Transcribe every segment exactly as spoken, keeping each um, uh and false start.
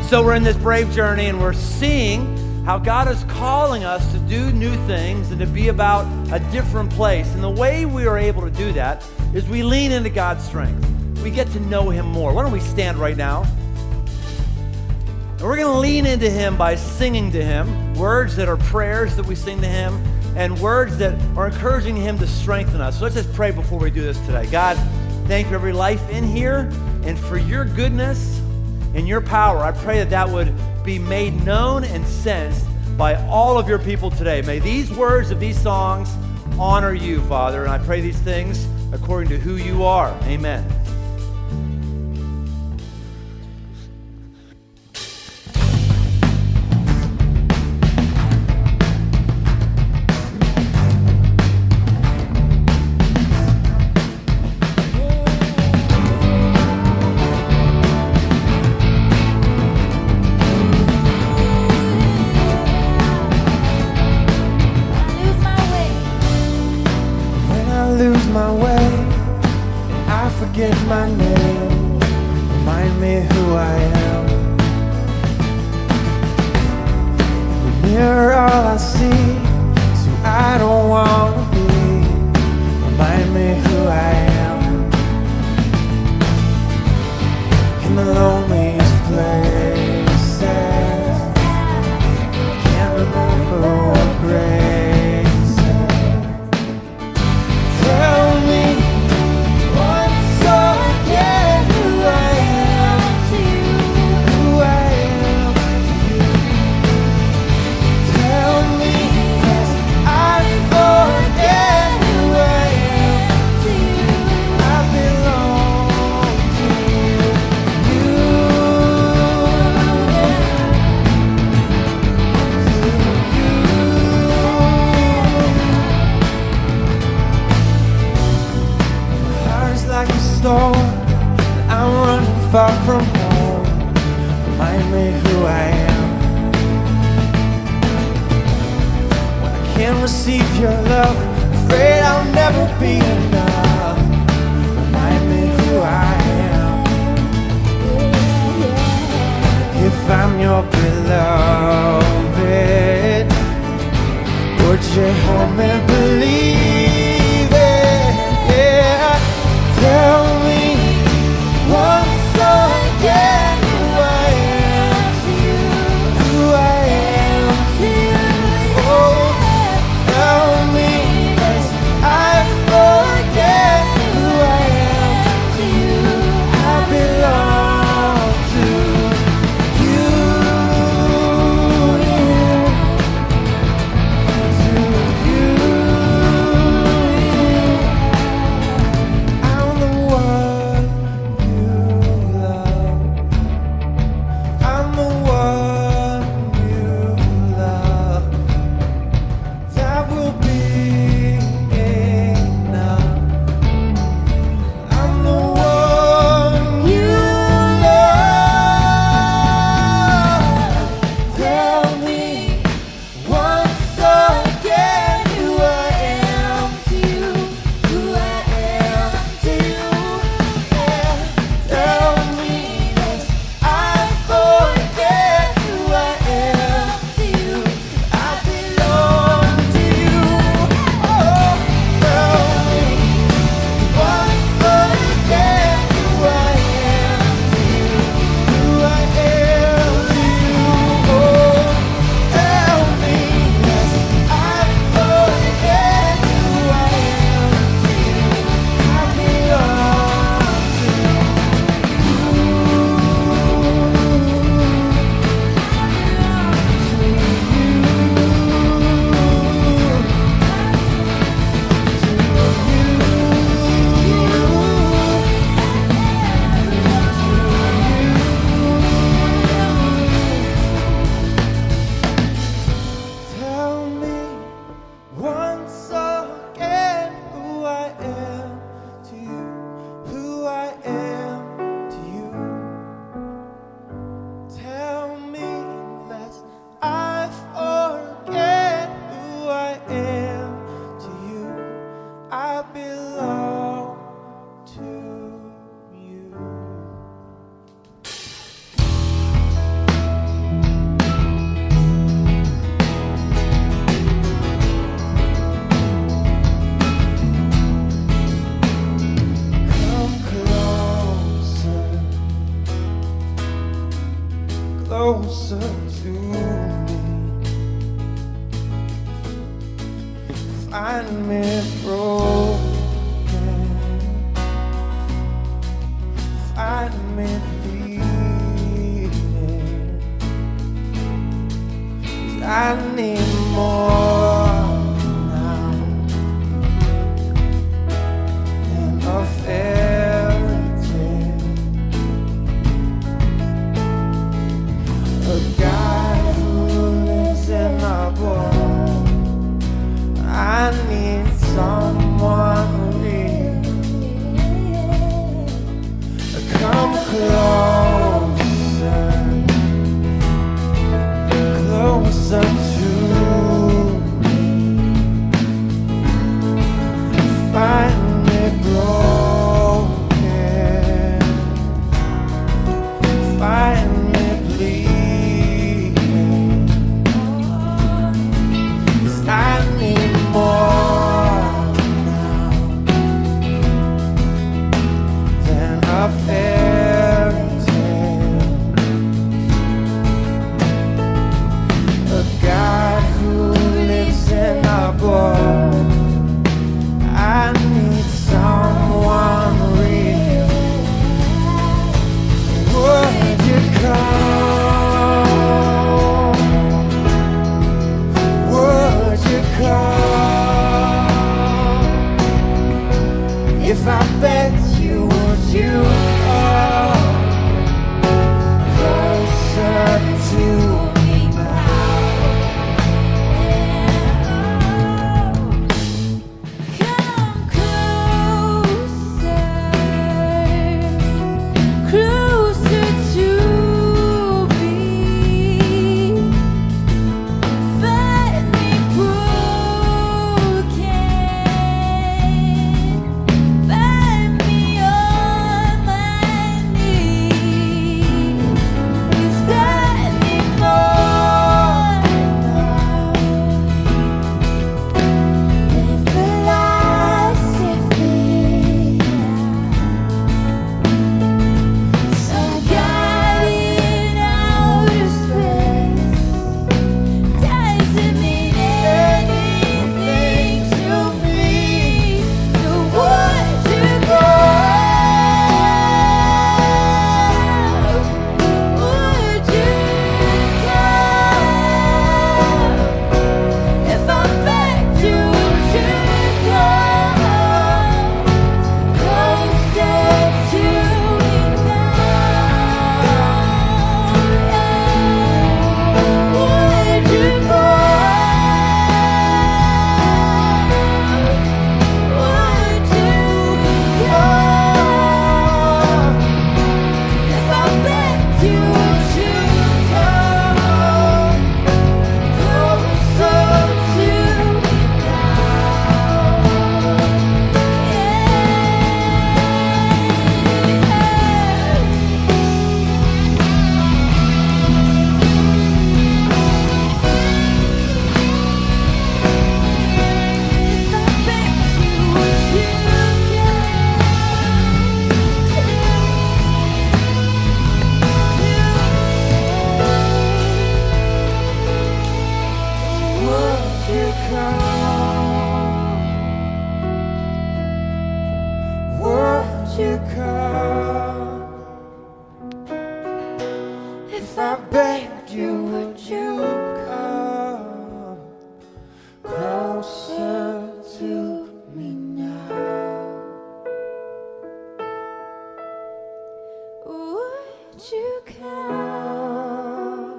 So we're in this brave journey, and we're seeing how God is calling us to do new things and to be about a different place. And the way we are able to do that is we lean into God's strength. We get to know him more. Why don't we stand right now? And we're going to lean into him by singing to him, words that are prayers that we sing to him, and words that are encouraging him to strengthen us. So let's just pray before we do this today. God, thank you for every life in here and for your goodness and your power. I pray that that would be made known and sensed by all of your people today. May these words of these songs honor you, Father, and I pray these things according to who you are. Amen. Forget my name, remind me who I am. In the mirror all I see is who I don't want to be. Remind me who I am. In the loneliest places, I can't remember what grace said. Tell me storm, and I'm running far from home. Remind me who I am. When I can't receive your love, afraid I'll never be enough. Remind me who I am. If I'm your beloved, would you help me believe it? Yeah. Tell me once again who I am to you, who I am to you. Oh, tell me, 'cause I forget. closer to me. Find me broken, find me bleeding. 'Cause I need more now than a fairy tale. A God who lives in my bones. I need someone real. Come closer, closer to me. Find me broken, find me bleeding. 'Cause I need more now than a fairy tale. A God who lives in a boy. I need someone real. Would you come? Would you come? If I begged you, would you come closer to me now? Come closer, closer to me. Find me broken, find me on my knees. 'Cause I need more than philosophy. Some God in outer space doesn't mean anything to me. So would you go? Would you go? If I begged you, would you go closer to me now? Would you go? Would you go? If I begged you, would you go closer to me Would you come? If I begged you, would you come closer to me now? Would you come?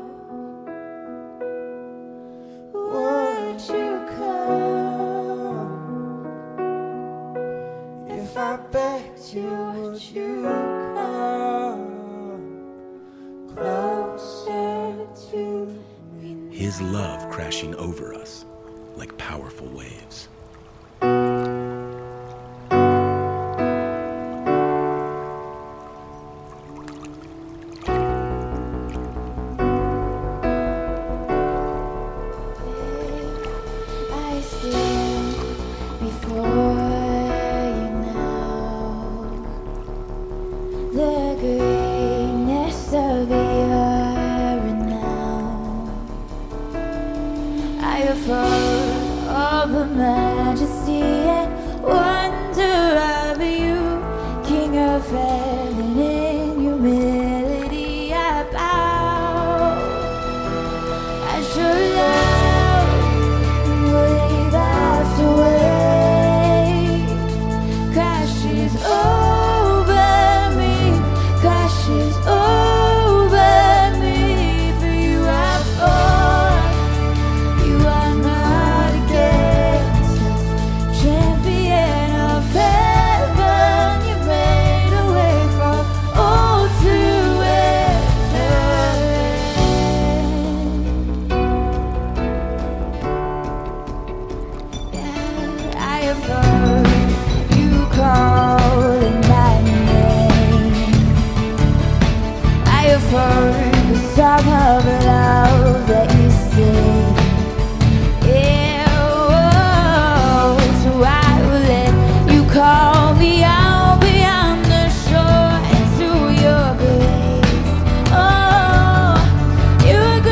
Would you come? If I begged you, would you come closer to me? His love crashing over us like powerful waves. I stand before you now. The greatness of your over me, crashes over me. For you I fall, you are not against us. Champion of heaven, you made a way for all to enter. Yeah, I have heard you calling my name. I have heard the song of love that you sing. Yeah, oh, so I will let you call me out beyond the shore into your grace. Oh, your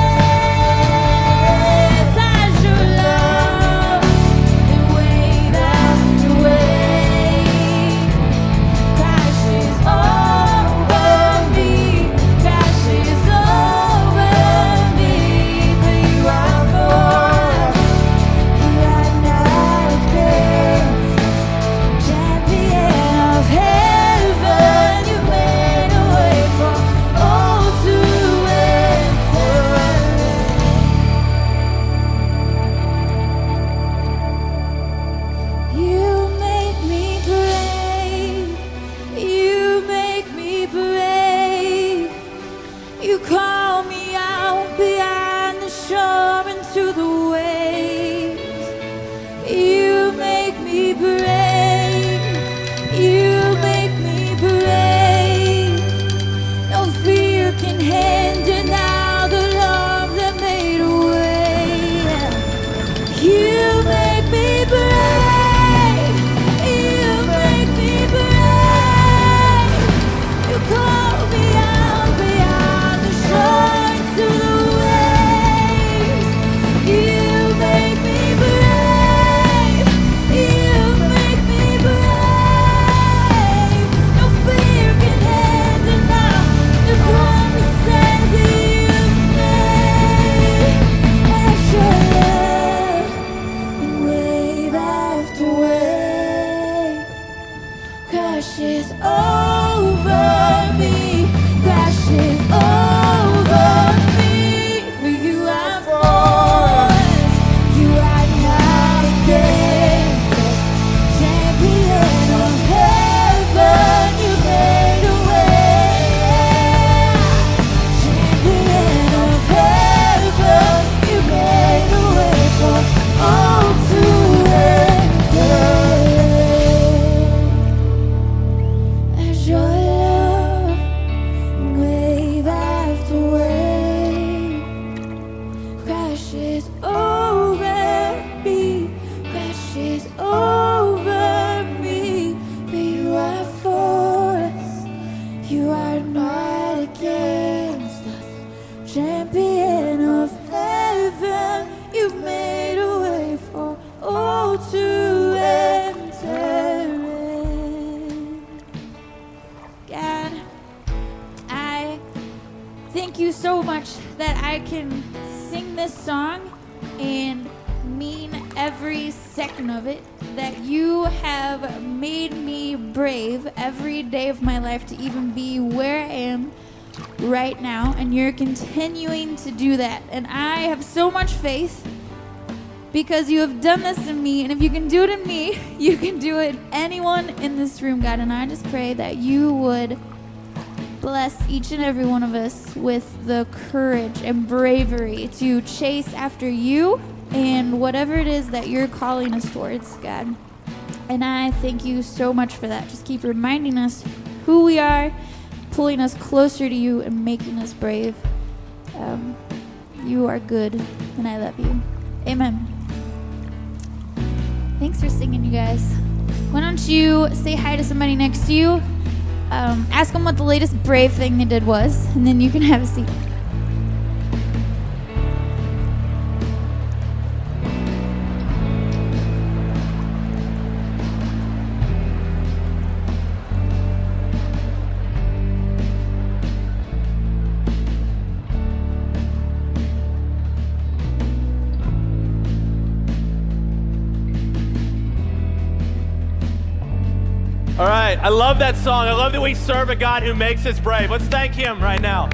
grace as your love, and wave after wave crashes over me, crashes over me. For you are for, you are not against. Champion of heaven, you made a way for all to enter. You make me brave, you make me brave. You call me out beyond the shore into the waves. You make me brave, you make me brave. No fear can hinder now the love that made a way. You make me brave, you make me brave. You call me out beyond the shore into the waves. You make me brave, you make me brave. No fear can hinder now the promises you've made. As your love, and wave after wave crashes over me, crashes over me. For you I fall, you are not against us. Champion of heaven, you made a way. Champion of heaven, you made a way for all to enter. As your love, wave after wave crashes over me, crashes over me. For you are for us, you are not against us. Champion of heaven, you made a way for all to enter in. God, I thank you so much that I can sing this song and mean every second of it, that you have made me brave every day of my life to even be where I am right now, and you're continuing to do that. And I have so much faith because you have done this in me, and if you can do it in me, you can do it in anyone in this room, God. And I just pray that you would bless each and every one of us with the courage and bravery to chase after you and whatever it is that you're calling us towards, God. And I thank you so much for that. Just keep reminding us who we are, pulling us closer to you, and making us brave. Um, you are good, and I love you. Amen. Thanks for singing, you guys. Why don't you say hi to somebody next to you? Um, ask them what the latest brave thing they did was, and then you can have a seat. All right, I love that song. I love that we serve a God who makes us brave. Let's thank him right now.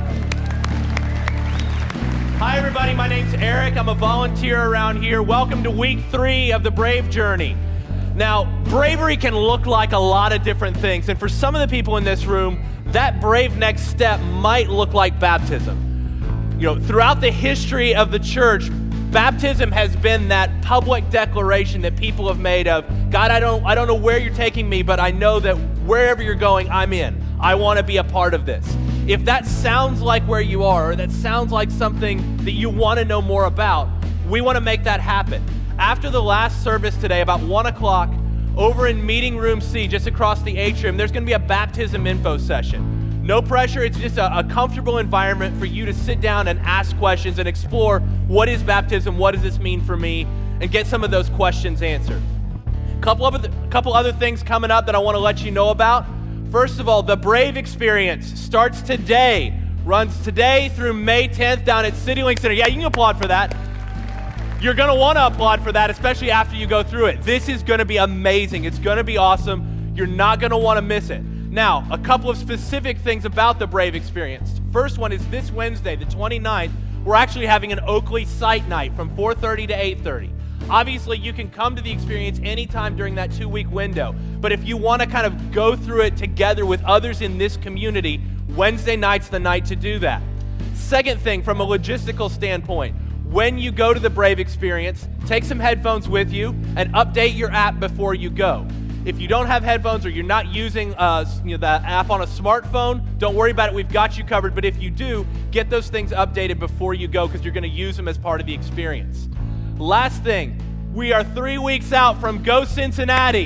Hi, everybody. My name's Eric. I'm a volunteer around here. Welcome to week three of the Brave Journey. Now, bravery can look like a lot of different things, and for some of the people in this room, that brave next step might look like baptism. You know, throughout the history of the church, baptism has been that public declaration that people have made of, God, I don't, I don't know where you're taking me, but I know that wherever you're going, I'm in. I want to be a part of this. If that sounds like where you are, or that sounds like something that you want to know more about, we want to make that happen. After the last service today, about one o'clock, over in Meeting Room C, just across the atrium, there's going to be a baptism info session. No pressure, it's just a, a comfortable environment for you to sit down and ask questions and explore what is baptism, what does this mean for me, and get some of those questions answered. A couple of other, couple other things coming up that I want to let you know about. First of all, the Brave Experience starts today, runs today through May tenth down at CityLink Center. Yeah, you can applaud for that. You're going to want to applaud for that, especially after you go through it. This is going to be amazing. It's going to be awesome. You're not going to want to miss it. Now, a couple of specific things about the Brave Experience. First one is this Wednesday, the twenty-ninth, we're actually having an Oakley site night from four thirty to eight thirty. Obviously, you can come to the experience anytime during that two-week window, but if you want to kind of go through it together with others in this community, Wednesday night's the night to do that. Second thing, from a logistical standpoint, when you go to the Brave Experience, take some headphones with you and update your app before you go. If you don't have headphones or you're not using uh, you know, the app on a smartphone, don't worry about it. We've got you covered. But if you do, get those things updated before you go because you're going to use them as part of the experience. Last thing, we are three weeks out from Go Cincinnati.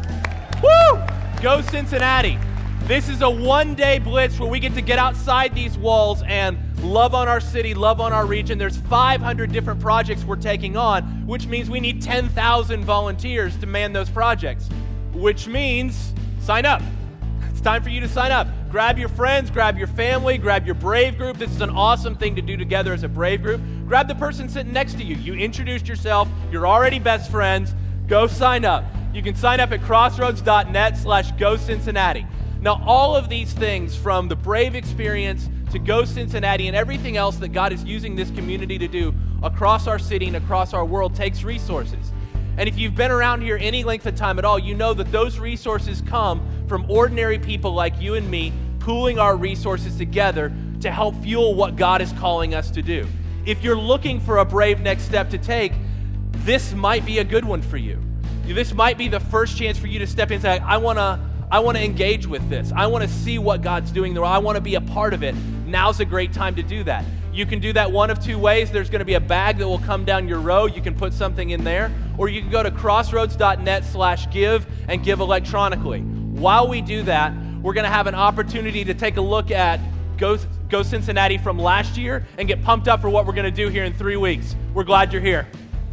Woo! Go Cincinnati. This is a one-day blitz where we get to get outside these walls and love on our city, love on our region. There's five hundred different projects we're taking on, which means we need ten thousand volunteers to man those projects, which means sign up. It's time for you to sign up. Grab your friends, grab your family, grab your Brave group. This is an awesome thing to do together as a Brave group. Grab the person sitting next to you. You introduced yourself. You're already best friends. Go sign up. You can sign up at crossroads.net slash go Cincinnati. Now, all of these things, from the Brave Experience to Go Cincinnati and everything else that God is using this community to do across our city and across our world, takes resources. And if you've been around here any length of time at all, you know that those resources come from ordinary people like you and me pooling our resources together to help fuel what God is calling us to do. If you're looking for a brave next step to take, this might be a good one for you. This might be the first chance for you to step in and say, I want to I want to engage with this. I want to see what God's doing there. I want to be a part of it. Now's a great time to do that. You can do that one of two ways. There's going to be a bag that will come down your road. You can put something in there, or you can go to crossroads.net slash give and give electronically. While we do that, we're going to have an opportunity to take a look at Go, Go Cincinnati from last year and get pumped up for what we're going to do here in three weeks. We're glad you're here.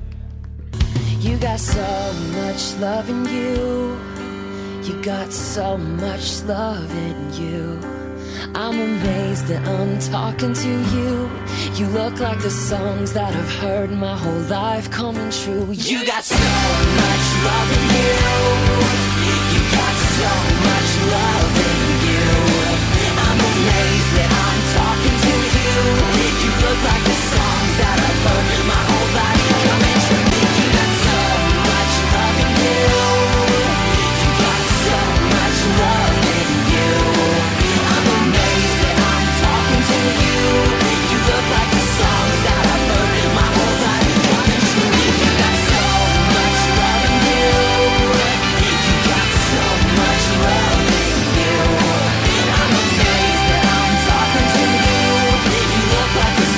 You got so much love in you. You got so much love in you. I'm amazed that I'm talking to you. You look like the songs that I've heard my whole life coming true. You got so much love in you. You got so much love in you. I'm amazed that I'm talking to you. You look like the songs that I've heard my whole life coming true. You got so much love in you. You got so much love in you. I'm amazed that I'm talking to you. You look like the songs that I've heard my whole life coming true. You got so much love in you. You got so much love in you. I'm amazed that I'm talking to you. You look like the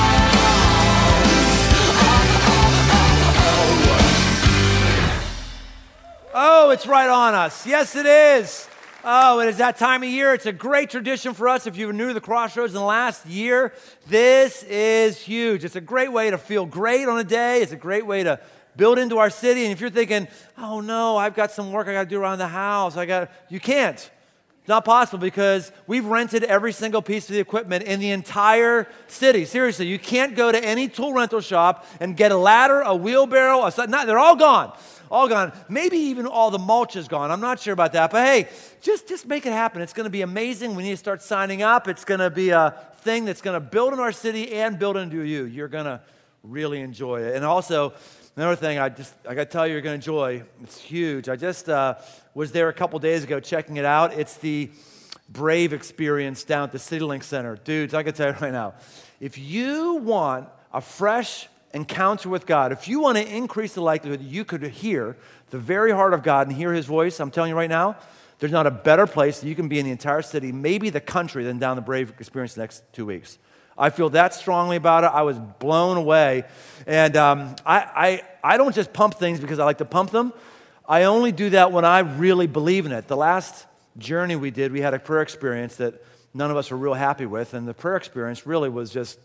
songs. Oh, oh, oh, oh. Oh, it's right on us. Yes, it is. Oh, it is that time of year. It's a great tradition for us. If you were new to the Crossroads in the last year, this is huge. It's a great way to feel great on a day. It's a great way to build into our city. And if you're thinking, oh no, I've got some work I got to do around the house, I got, you can't. It's not possible because we've rented every single piece of the equipment in the entire city. Seriously, you can't go to any tool rental shop and get a ladder, a wheelbarrow, a, not, they're all gone. All gone. Maybe even all the mulch is gone. I'm not sure about that. But hey, just, just make it happen. It's going to be amazing. We need to start signing up. It's going to be a thing that's going to build in our city and build into you. You're going to really enjoy it. And also, another thing I just I got to tell you, you're going to enjoy. It's huge. I just uh, was there a couple days ago checking it out. It's the Brave experience down at the CityLink Center. Dudes, I can tell you right now, if you want a fresh encounter with God, if you want to increase the likelihood that you could hear the very heart of God and hear His voice, I'm telling you right now, there's not a better place that you can be in the entire city, maybe the country, than down the Brave experience the next two weeks. I feel that strongly about it. I was blown away. And um, I, I, I don't just pump things because I like to pump them. I only do that when I really believe in it. The last journey we did, we had a prayer experience that none of us were real happy with. And the prayer experience really was just,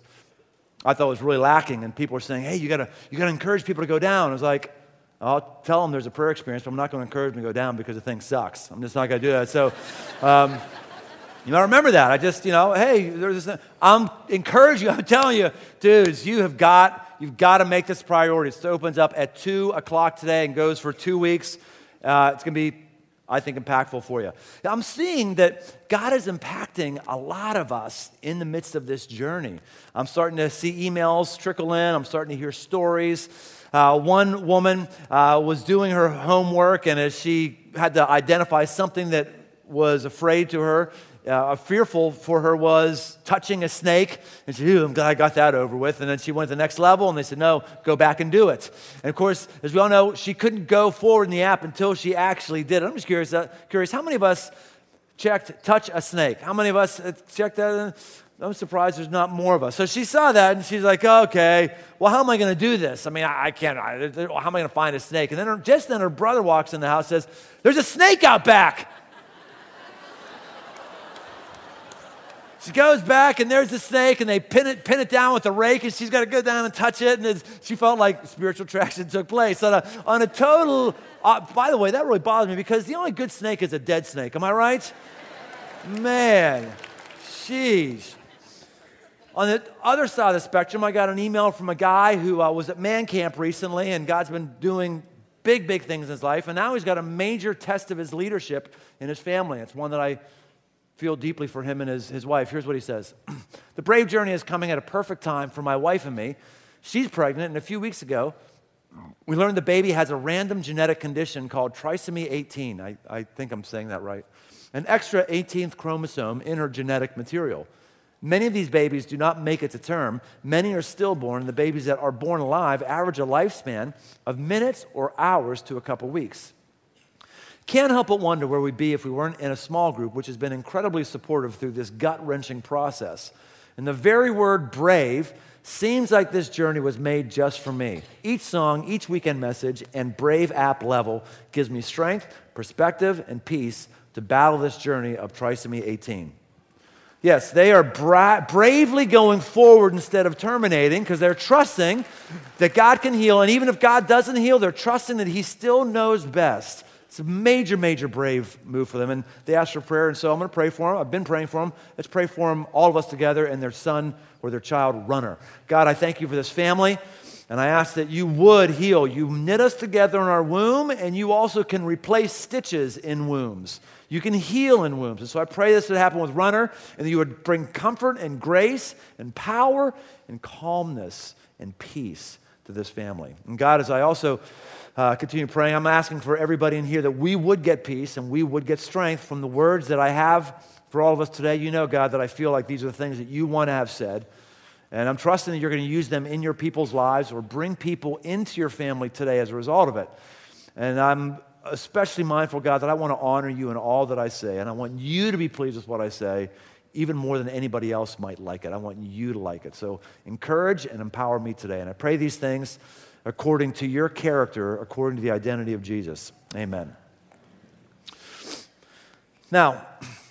I thought was really lacking. And people were saying, hey, you got to you gotta encourage people to go down. I was like, I'll tell them there's a prayer experience, but I'm not going to encourage them to go down because the thing sucks. I'm just not going to do that. So, um, you know, remember that. I just, you know, hey, there's this, I'm encouraging you. I'm telling you, dudes, you have got, you've got to make this a priority. It opens up at two o'clock today and goes for two weeks. Uh, it's going to be, I think, impactful for you. I'm seeing that God is impacting a lot of us in the midst of this journey. I'm starting to see emails trickle in. I'm starting to hear stories. Uh, one woman uh, was doing her homework, and as she had to identify something that was afraid to her, uh, fearful for her, was touching a snake. And she said, I'm glad I got that over with. And then she went to the next level, and they said, no, go back and do it. And of course, as we all know, she couldn't go forward in the app until she actually did it. I'm just curious, uh, curious, how many of us checked touch a snake? How many of us checked that? I'm surprised there's not more of us. So she saw that, and she's like, okay, well, how am I going to do this? I mean, I, I can't. I, how am I going to find a snake? And then her, just then her brother walks in the house and says, there's a snake out back. She goes back, and there's the snake, and they pin it pin it down with a rake, and she's got to go down and touch it, and she felt like spiritual traction took place. On a, on a total, uh, by the way, that really bothers me, because the only good snake is a dead snake. Am I right? Man, jeez. On the other side of the spectrum, I got an email from a guy who uh, was at Man Camp recently, and God's been doing big, big things in his life, and now he's got a major test of his leadership in his family. It's one that I feel deeply for him and his, his wife. Here's what he says. The Brave Journey is coming at a perfect time for my wife and me. She's pregnant, and a few weeks ago, we learned the baby has a random genetic condition called trisomy eighteen. I, I think I'm saying that right. An extra eighteenth chromosome in her genetic material. Many of these babies do not make it to term. Many are stillborn, and the babies that are born alive average a lifespan of minutes or hours to a couple weeks. Can't help but wonder where we'd be if we weren't in a small group, which has been incredibly supportive through this gut-wrenching process. And the very word brave seems like this journey was made just for me. Each song, each weekend message, and Brave app level gives me strength, perspective, and peace to battle this journey of trisomy eighteen. Yes, they are bra- bravely going forward instead of terminating, because they're trusting that God can heal. And even if God doesn't heal, they're trusting that He still knows best. It's a major, major brave move for them. And they asked for prayer, and so I'm going to pray for them. I've been praying for them. Let's pray for them, all of us together, and their son or their child, Runner. God, I thank you for this family, and I ask that you would heal. You knit us together in our womb, and you also can replace stitches in wombs. You can heal in wombs. And so I pray this would happen with Runner, and that you would bring comfort and grace and power and calmness and peace to this family. And God, as I also uh, continue praying, I'm asking for everybody in here that we would get peace and we would get strength from the words that I have for all of us today. You know, God, that I feel like these are the things that you want to have said. And I'm trusting that you're going to use them in your people's lives or bring people into your family today as a result of it. And I'm especially mindful, God, that I want to honor you in all that I say, and I want you to be pleased with what I say, even more than anybody else might like it. I want you to like it. So encourage and empower me today. And I pray these things according to your character, according to the identity of Jesus. Amen. Now,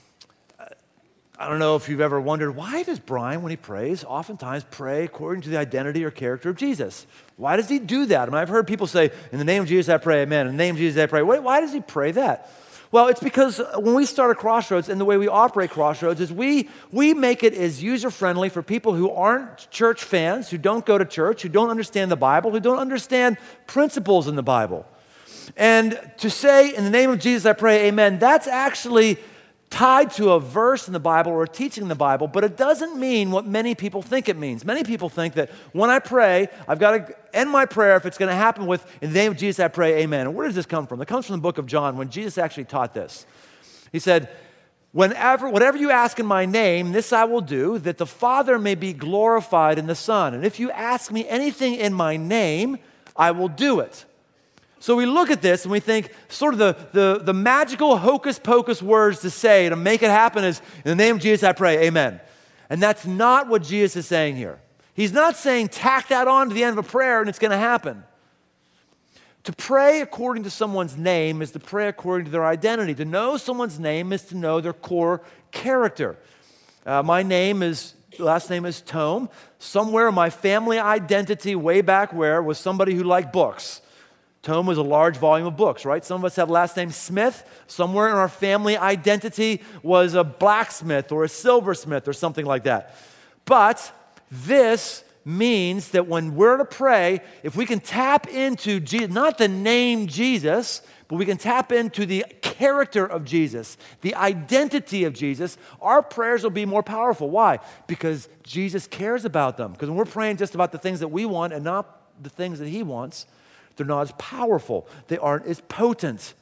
I don't know if you've ever wondered, why does Brian, when he prays, oftentimes pray according to the identity or character of Jesus? Why does he do that? I mean, I've heard people say, in the name of Jesus I pray, amen. In the name of Jesus I pray. Wait, why does he pray that? Well, it's because when we start at Crossroads and the way we operate Crossroads is we, we make it as user-friendly for people who aren't church fans, who don't go to church, who don't understand the Bible, who don't understand principles in the Bible. And to say, in the name of Jesus I pray, amen, that's actually tied to a verse in the Bible or a teaching in the Bible, but it doesn't mean what many people think it means. Many people think that when I pray, I've got to end my prayer if it's going to happen with, in the name of Jesus I pray, amen. And where does this come from? It comes from the book of John when Jesus actually taught this. He said, Whenever, whatever you ask in my name, this I will do, that the Father may be glorified in the Son. And if you ask me anything in my name, I will do it. So we look at this and we think sort of the, the, the magical hocus pocus words to say to make it happen is, in the name of Jesus I pray, amen. And that's not what Jesus is saying here. He's not saying tack that on to the end of a prayer and it's going to happen. To pray according to someone's name is to pray according to their identity. To know someone's name is to know their core character. Uh, my name is, last name is Tome. Somewhere in my family identity way back where was somebody who liked books. Tome was a large volume of books, right? Some of us have last name Smith. Somewhere in our family identity was a blacksmith or a silversmith or something like that. But this means that when we're to pray, if we can tap into Jesus, not the name Jesus, but we can tap into the character of Jesus, the identity of Jesus, our prayers will be more powerful. Why? Because Jesus cares about them. Because when we're praying just about the things that we want and not the things that he wants, they're not as powerful. They aren't as potent.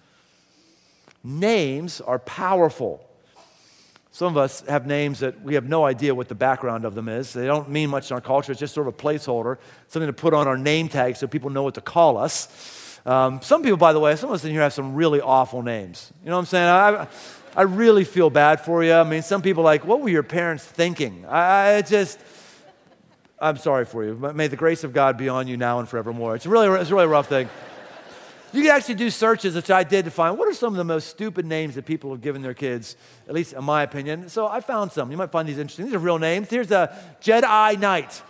Names are powerful. Some of us have names that we have no idea what the background of them is. They don't mean much in our culture. It's just sort of a placeholder, something to put on our name tag so people know what to call us. Um, some people, by the way, some of us in here have some really awful names. You know what I'm saying? I, I really feel bad for you. I mean, some people are like, what were your parents thinking? I, I just... I'm sorry for you. May the grace of God be on you now and forevermore. It's really, it's a really rough thing. You can actually do searches, which I did, to find what are some of the most stupid names that people have given their kids, at least in my opinion. So I found some. You might find these interesting. These are real names. Here's a Jedi Knight.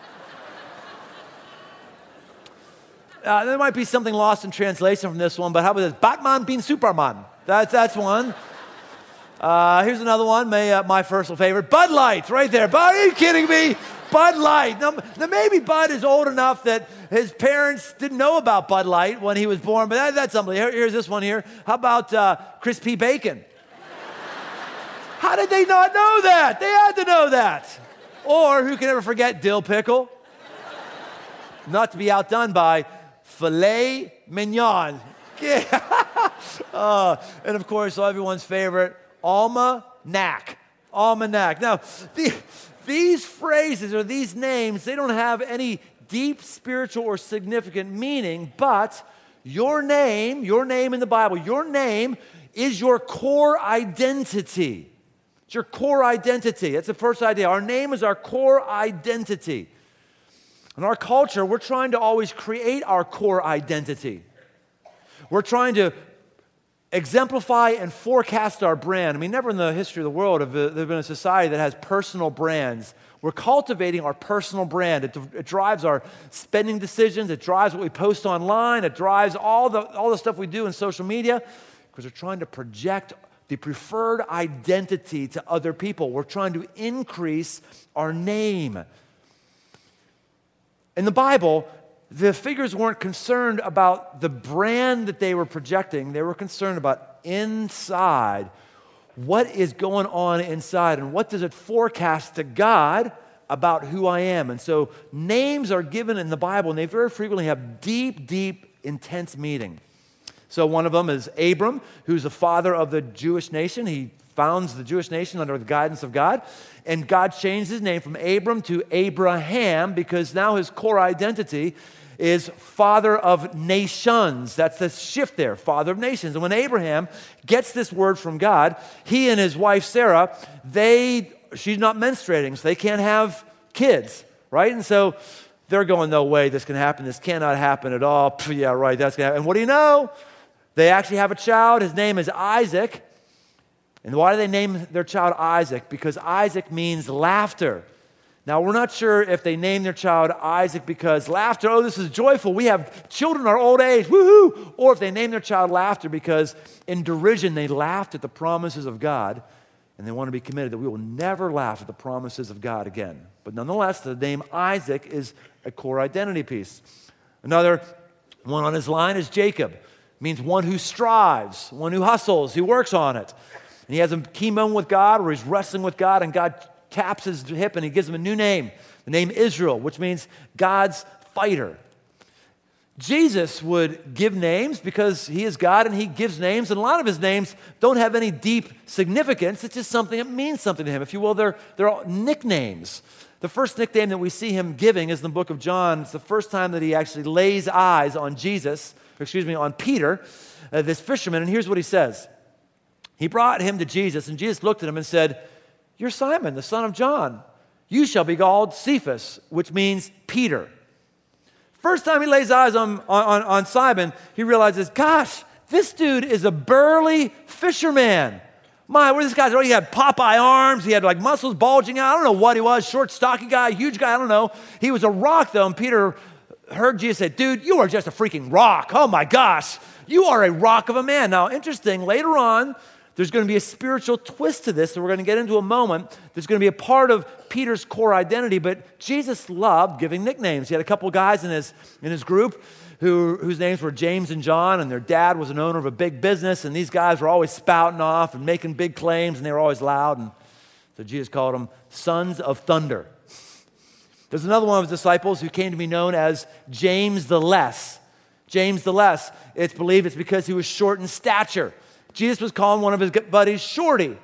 Uh, there might be something lost in translation from this one, but how about this? Batman being Superman. That's, that's one. Uh, here's another one, my, uh, my personal favorite, Bud Light, right there. Bud, are you kidding me? Bud Light. Now, now, maybe Bud is old enough that his parents didn't know about Bud Light when he was born, but that, that's something. Here, here's this one here. How about uh, Crispy Bacon? How did they not know that? They had to know that. Or, who can ever forget Dill Pickle? Not to be outdone by Filet Mignon. Yeah. uh, and of course, everyone's favorite, Almanac. Almanac. Now, the... These phrases or these names, they don't have any deep spiritual or significant meaning, but your name, your name in the Bible, your name is your core identity. It's your core identity. That's the first idea. Our name is our core identity. In our culture, we're trying to always create our core identity. We're trying to exemplify and forecast our brand. I mean, never in the history of the world have there been a society that has personal brands. We're cultivating our personal brand. It, it drives our spending decisions. It drives what we post online. It drives all the, all the stuff we do in social media because we're trying to project the preferred identity to other people. We're trying to increase our name. In the Bible, the figures weren't concerned about the brand that they were projecting. They were concerned about inside. What is going on inside? And what does it forecast to God about who I am? And so names are given in the Bible, and they very frequently have deep, deep, intense meaning. So one of them is Abram, who's the father of the Jewish nation. He founds the Jewish nation under the guidance of God. And God changed his name from Abram to Abraham because now his core identity is father of nations. That's the shift there, father of nations. And when Abraham gets this word from God, he and his wife Sarah, they, she's not menstruating, so they can't have kids, right? And so they're going, no way this can happen. This cannot happen at all. Pff, yeah, right, that's going to happen. And what do you know? They actually have a child. His name is Isaac. And why do they name their child Isaac? Because Isaac means laughter. Now, we're not sure if they named their child Isaac because laughter, oh, this is joyful, we have children in our old age, woohoo! Or if they named their child laughter because in derision they laughed at the promises of God, and they want to be committed that we will never laugh at the promises of God again. But nonetheless, the name Isaac is a core identity piece. Another one on his line is Jacob. It means one who strives, one who hustles, who works on it. And he has a key moment with God where he's wrestling with God, and God taps his hip and he gives him a new name, the name Israel, which means God's fighter. Jesus would give names because he is God and he gives names, and a lot of his names don't have any deep significance. It's just something that means something to him. If you will, they're, they're all nicknames. The first nickname that we see him giving is in the book of John. It's the first time that he actually lays eyes on Jesus, or excuse me, on Peter, uh, this fisherman, and here's what he says. He brought him to Jesus, and Jesus looked at him and said, "You're Simon, the son of John. You shall be called Cephas," which means Peter. First time he lays eyes on, on, on Simon, he realizes, gosh, this dude is a burly fisherman. My, where this guy's, he had Popeye arms, he had like muscles bulging out. I don't know what he was, short, stocky guy, huge guy, I don't know. He was a rock though, and Peter heard Jesus say, dude, you are just a freaking rock. Oh my gosh, you are a rock of a man. Now, interesting, later on, there's going to be a spiritual twist to this that we're going to get into in a moment. There's going to be a part of Peter's core identity, but Jesus loved giving nicknames. He had a couple guys in his, in his group who, whose names were James and John, and their dad was an owner of a big business, and these guys were always spouting off and making big claims, and they were always loud, and so Jesus called them sons of thunder. There's another one of his disciples who came to be known as James the Less. James the Less. It's believed it's because he was short in stature. Jesus was calling one of his buddies Shorty.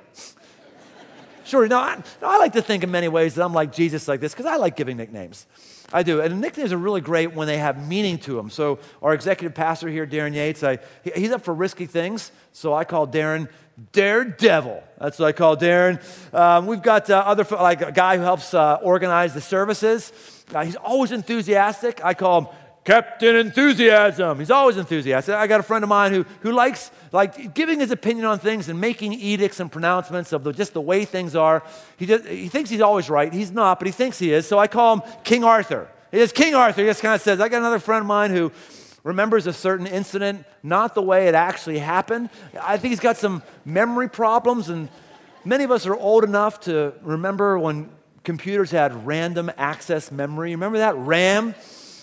Shorty. Now, I, now, I like to think in many ways that I'm like Jesus like this because I like giving nicknames. I do. And nicknames are really great when they have meaning to them. So our executive pastor here, Darren Yates, I, he, he's up for risky things. So I call Darren Daredevil. That's what I call Darren. Um, we've got uh, other, like a guy who helps uh, organize the services. Uh, he's always enthusiastic. I call him Captain Enthusiasm. He's always enthusiastic. I got a friend of mine who who likes like giving his opinion on things and making edicts and pronouncements of the, just the way things are. He just, he thinks he's always right. He's not, but he thinks he is. So I call him King Arthur. He is King Arthur. He just kind of says, I got another friend of mine who remembers a certain incident, not the way it actually happened. I think he's got some memory problems, and many of us are old enough to remember when computers had random access memory. Remember that? RAM?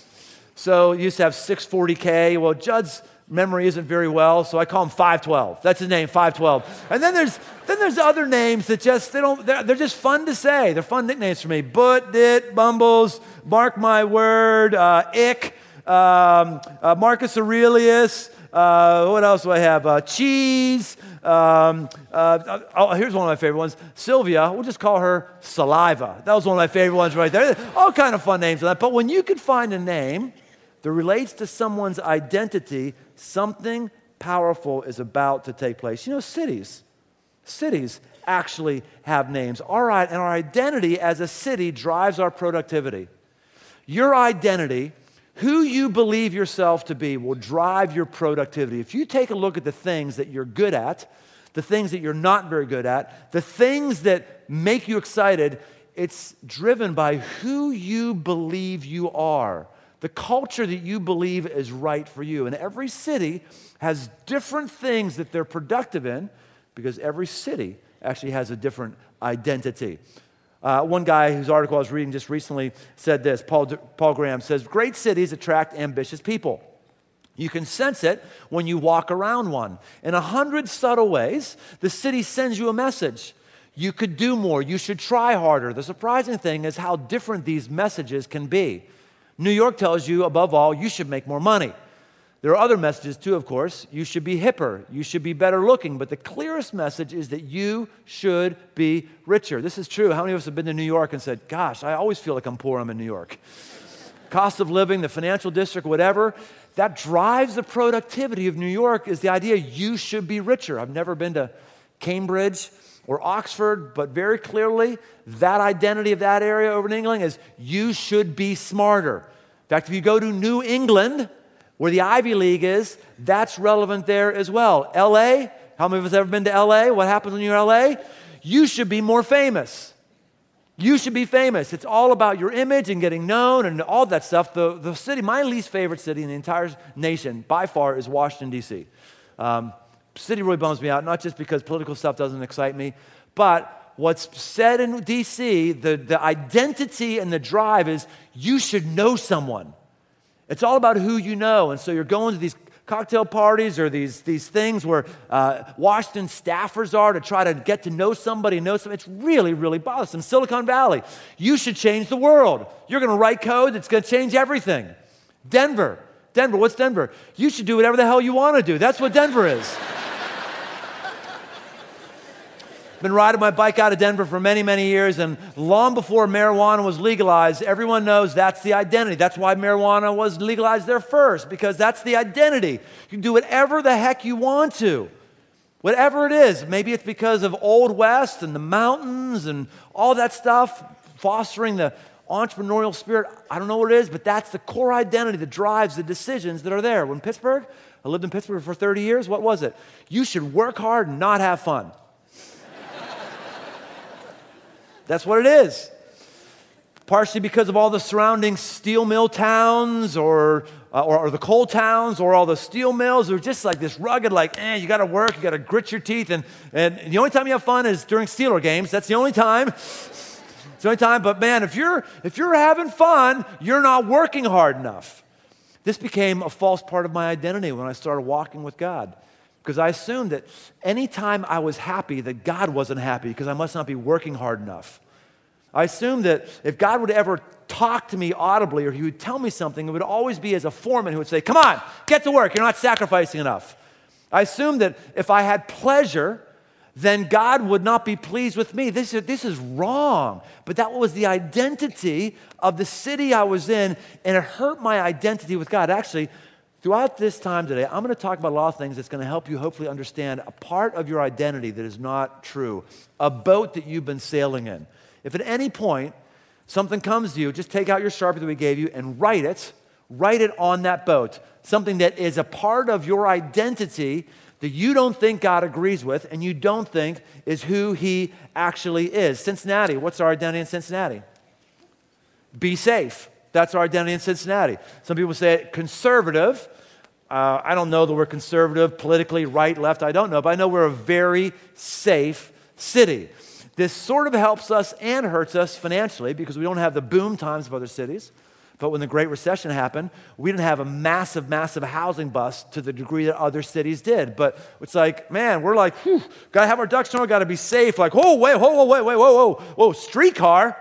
So you used to have six forty K. Well, Judd's memory isn't very well, so I call him five twelve. That's his name, five twelve. And then there's then there's other names that just, they don't, they're, they're just fun to say. They're fun nicknames for me. Boot, Dit, Bumbles, Mark My Word, uh, Ick, um, uh, Marcus Aurelius. Uh, what else do I have? Uh, cheese. Um, uh, oh, here's one of my favorite ones. Sylvia. We'll just call her Saliva. That was one of my favorite ones right there. All kind of fun names for that. But when you could find a name that relates to someone's identity, something powerful is about to take place. You know, cities, cities actually have names. All right, and our identity as a city drives our productivity. Your identity, who you believe yourself to be, will drive your productivity. If you take a look at the things that you're good at, the things that you're not very good at, the things that make you excited, it's driven by who you believe you are. The culture that you believe is right for you. And every city has different things that they're productive in because every city actually has a different identity. Uh, one guy whose article I was reading just recently said this, Paul, Paul Graham says, great cities attract ambitious people. You can sense it when you walk around one. In a hundred subtle ways, the city sends you a message. You could do more. You should try harder. The surprising thing is how different these messages can be. New York tells you, above all, you should make more money. There are other messages too, of course. You should be hipper. You should be better looking. But the clearest message is that you should be richer. This is true. How many of us have been to New York and said, gosh, I always feel like I'm poor, I'm in New York. Cost of living, the financial district, whatever, that drives the productivity of New York is the idea you should be richer. I've never been to Cambridge or Oxford, but very clearly, that identity of that area over in England is you should be smarter. In fact, if you go to New England, where the Ivy League is, that's relevant there as well. L A, how many of us have ever been to L A? What happens when you're in L A? You should be more famous. You should be famous. It's all about your image and getting known and all that stuff. The, the city, my least favorite city in the entire nation, by far, is Washington, D C Um, city really bums me out, not just because political stuff doesn't excite me, but what's said in D C, the, the identity and the drive is you should know someone. It's all about who you know. And so you're going to these cocktail parties or these, these things where uh, Washington staffers are to try to get to know somebody, know somebody. It's really, really bothersome. Silicon Valley, you should change the world. You're going to write code that's going to change everything. Denver, Denver, what's Denver? You should do whatever the hell you want to do. That's what Denver is. Been riding my bike out of Denver for many, many years, and long before marijuana was legalized, everyone knows that's the identity. That's why marijuana was legalized there first, because that's the identity. You can do whatever the heck you want to, whatever it is. Maybe it's because of Old West and the mountains and all that stuff, fostering the entrepreneurial spirit. I don't know what it is, but that's the core identity that drives the decisions that are there. When Pittsburgh, I lived in Pittsburgh for thirty years, what was it? You should work hard and not have fun. That's what it is. Partially because of all the surrounding steel mill towns or, uh, or, or the coal towns or all the steel mills. They're just like this rugged, like, eh, you got to work, you got to grit your teeth. And, and the only time you have fun is during Steeler games. That's the only time. It's the only time. But man, if you're, if you're having fun, you're not working hard enough. This became a false part of my identity when I started walking with God. Because I assumed that anytime I was happy, that God wasn't happy because I must not be working hard enough. I assumed that if God would ever talk to me audibly or he would tell me something, it would always be as a foreman who would say, come on, get to work, you're not sacrificing enough. I assumed that if I had pleasure, then God would not be pleased with me. This is, this is wrong. But that was the identity of the city I was in, and it hurt my identity with God. Actually, throughout this time today, I'm going to talk about a lot of things that's going to help you hopefully understand a part of your identity that is not true, a boat that you've been sailing in. If at any point something comes to you, just take out your Sharpie that we gave you and write it, write it on that boat, something that is a part of your identity that you don't think God agrees with and you don't think is who he actually is. Cincinnati, what's our identity in Cincinnati? Be safe. That's our identity in Cincinnati. Some people say conservative. Uh, I don't know that we're conservative, politically, right, left, I don't know, but I know we're a very safe city. This sort of helps us and hurts us financially because we don't have the boom times of other cities. But when the Great Recession happened, we didn't have a massive, massive housing bust to the degree that other cities did. But it's like, man, we're like, whew, got to have our ducks in a row, got to be safe. Like, whoa, wait, whoa, whoa, wait, wait, whoa, whoa, whoa, streetcar.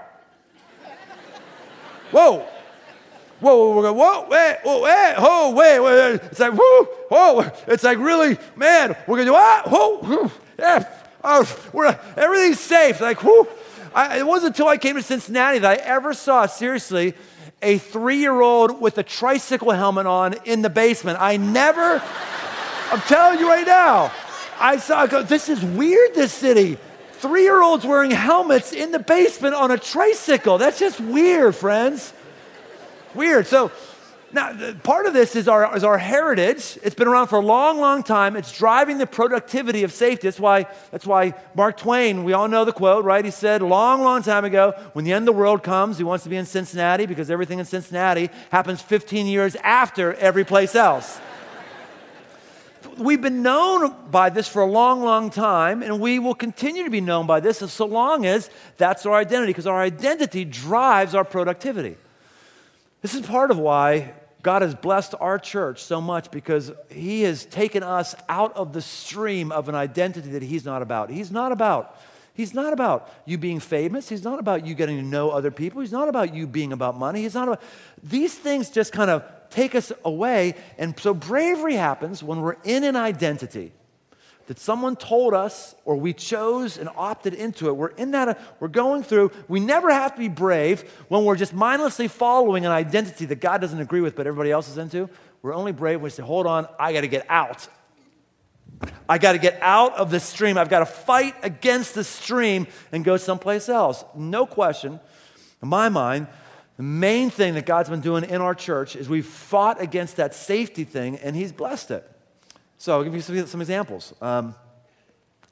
Whoa. Whoa, whoa, whoa, whoa, wait, whoa, wait, whoa, wait, wait. It's like, whoa, whoa. It's like, really, man, we're going to do what? Whoa, whoa, yeah. Oh, we're, everything's safe. Like, whoo. I, it wasn't until I came to Cincinnati that I ever saw, seriously, a three-year-old with a tricycle helmet on in the basement. I never, I'm telling you right now, I saw, I go, this is weird, this city. Three-year-olds wearing helmets in the basement on a tricycle. That's just weird, friends. Weird. So now, part of this is our, is our heritage. It's been around for a long, long time. It's driving the productivity of safety. That's why, that's why Mark Twain, we all know the quote, right? He said a long, long time ago, when the end of the world comes, he wants to be in Cincinnati because everything in Cincinnati happens fifteen years after every place else. We've been known by this for a long, long time, and we will continue to be known by this as so long as that's our identity, because our identity drives our productivity. This is part of why God has blessed our church so much, because he has taken us out of the stream of an identity that he's not about. He's not about, he's not about you being famous. He's not about you getting to know other people. He's not about you being about money. He's not about, these things just kind of take us away. And so bravery happens when we're in an identity that someone told us or we chose and opted into it. We're in that, we're going through, we never have to be brave when we're just mindlessly following an identity that God doesn't agree with but everybody else is into. We're only brave when we say, hold on, I got to get out. I got to get out of the stream. I've got to fight against the stream and go someplace else. No question, in my mind, the main thing that God's been doing in our church is we've fought against that safety thing and he's blessed it. So I'll give you some, some examples. Um,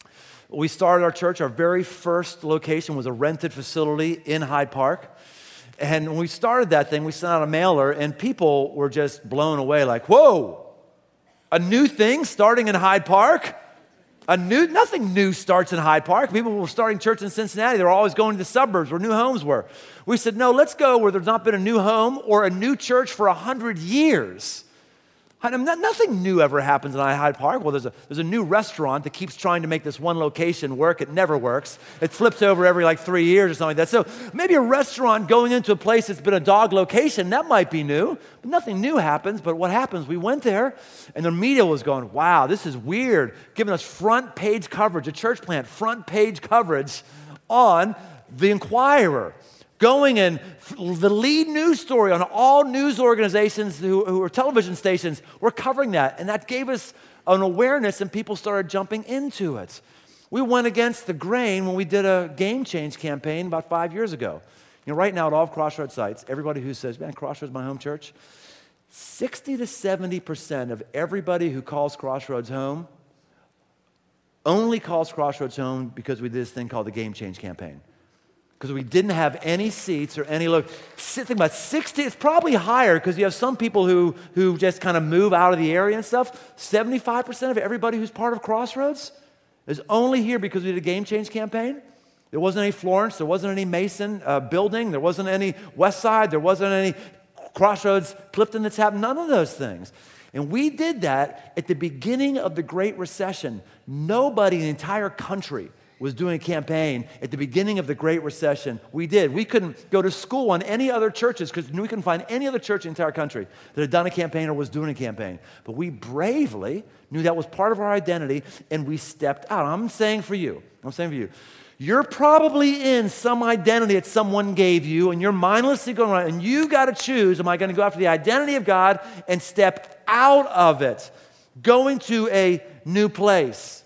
We started our church. Our very first location was a rented facility in Hyde Park. And when we started that thing, we sent out a mailer, and people were just blown away like, whoa, a new thing starting in Hyde Park? A new, nothing new starts in Hyde Park. People were starting church in Cincinnati. They were always going to the suburbs where new homes were. We said, no, let's go where there's not been a new home or a new church for a hundred years. I mean, nothing new ever happens in Hyde Park. Well, there's a, there's a new restaurant that keeps trying to make this one location work. It never works. It flips over every like three years or something like that. So maybe a restaurant going into a place that's been a dog location, that might be new. But nothing new happens. But what happens, we went there, and the media was going, wow, this is weird, giving us front page coverage, a church plant, front page coverage on the Inquirer. Going in, the lead news story on all news organizations who, who are television stations were covering that. And that gave us an awareness, and people started jumping into it. We went against the grain when we did a Game Change campaign about five years ago. You know, right now at all of Crossroads sites, everybody who says, man, Crossroads is my home church, sixty to seventy percent of everybody who calls Crossroads home only calls Crossroads home because we did this thing called the Game Change campaign. Because we didn't have any seats or any look. Think about sixty, it's probably higher because you have some people who, who just kind of move out of the area and stuff. seventy-five percent of everybody who's part of Crossroads is only here because we did a Game Change campaign. There wasn't any Florence, there wasn't any Mason uh, building, there wasn't any West Side, there wasn't any Crossroads Clifton that's happened, none of those things. And we did that at the beginning of the Great Recession. Nobody in the entire country was doing a campaign at the beginning of the Great Recession. We did. We couldn't go to school on any other churches because we couldn't find any other church in the entire country that had done a campaign or was doing a campaign. But we bravely knew that was part of our identity, and we stepped out. I'm saying for you, I'm saying for you, you're probably in some identity that someone gave you, and you're mindlessly going around, and you got to choose, am I going to go after the identity of God and step out of it, going to a new place?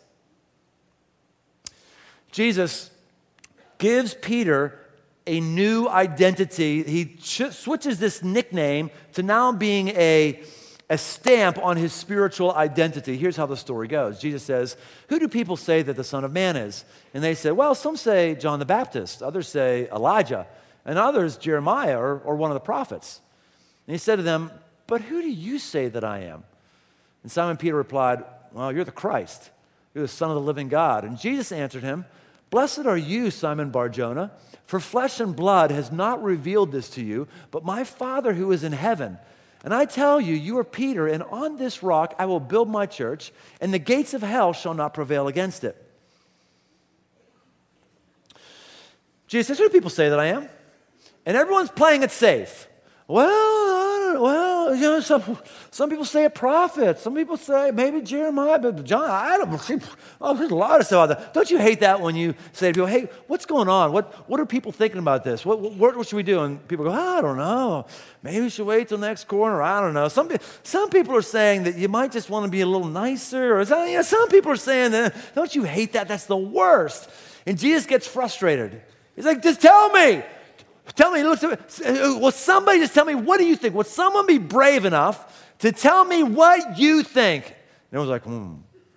Jesus gives Peter a new identity. He ch- switches this nickname to now being a, a stamp on his spiritual identity. Here's how the story goes. Jesus says, who do people say that the Son of Man is? And they say, well, some say John the Baptist, others say Elijah, and others Jeremiah or, or one of the prophets. And he said to them, but who do you say that I am? And Simon Peter replied, well, you're the Christ. You're the Son of the living God. And Jesus answered him, blessed are you, Simon Bar-Jonah, for flesh and blood has not revealed this to you, but my Father who is in heaven. And I tell you, you are Peter, and on this rock I will build my church, and the gates of hell shall not prevail against it. Jesus says, who do people say that I am? And everyone's playing it safe. Well, I don't, well, you know, some, some people say a prophet. Some people say maybe Jeremiah, but John, I don't know. Oh, there's a lot of stuff out there. Don't you hate that when you say to people, hey, what's going on? What, what are people thinking about this? What, what, what should we do? And people go, oh, I don't know. Maybe we should wait till next corner. I don't know. Some, some people are saying that you might just want to be a little nicer. Or some, you know, some people are saying that, don't you hate that? That's the worst. And Jesus gets frustrated. He's like, just tell me. Tell me, look, will somebody just tell me, what do you think? Will someone be brave enough to tell me what you think? And everyone's like, hmm.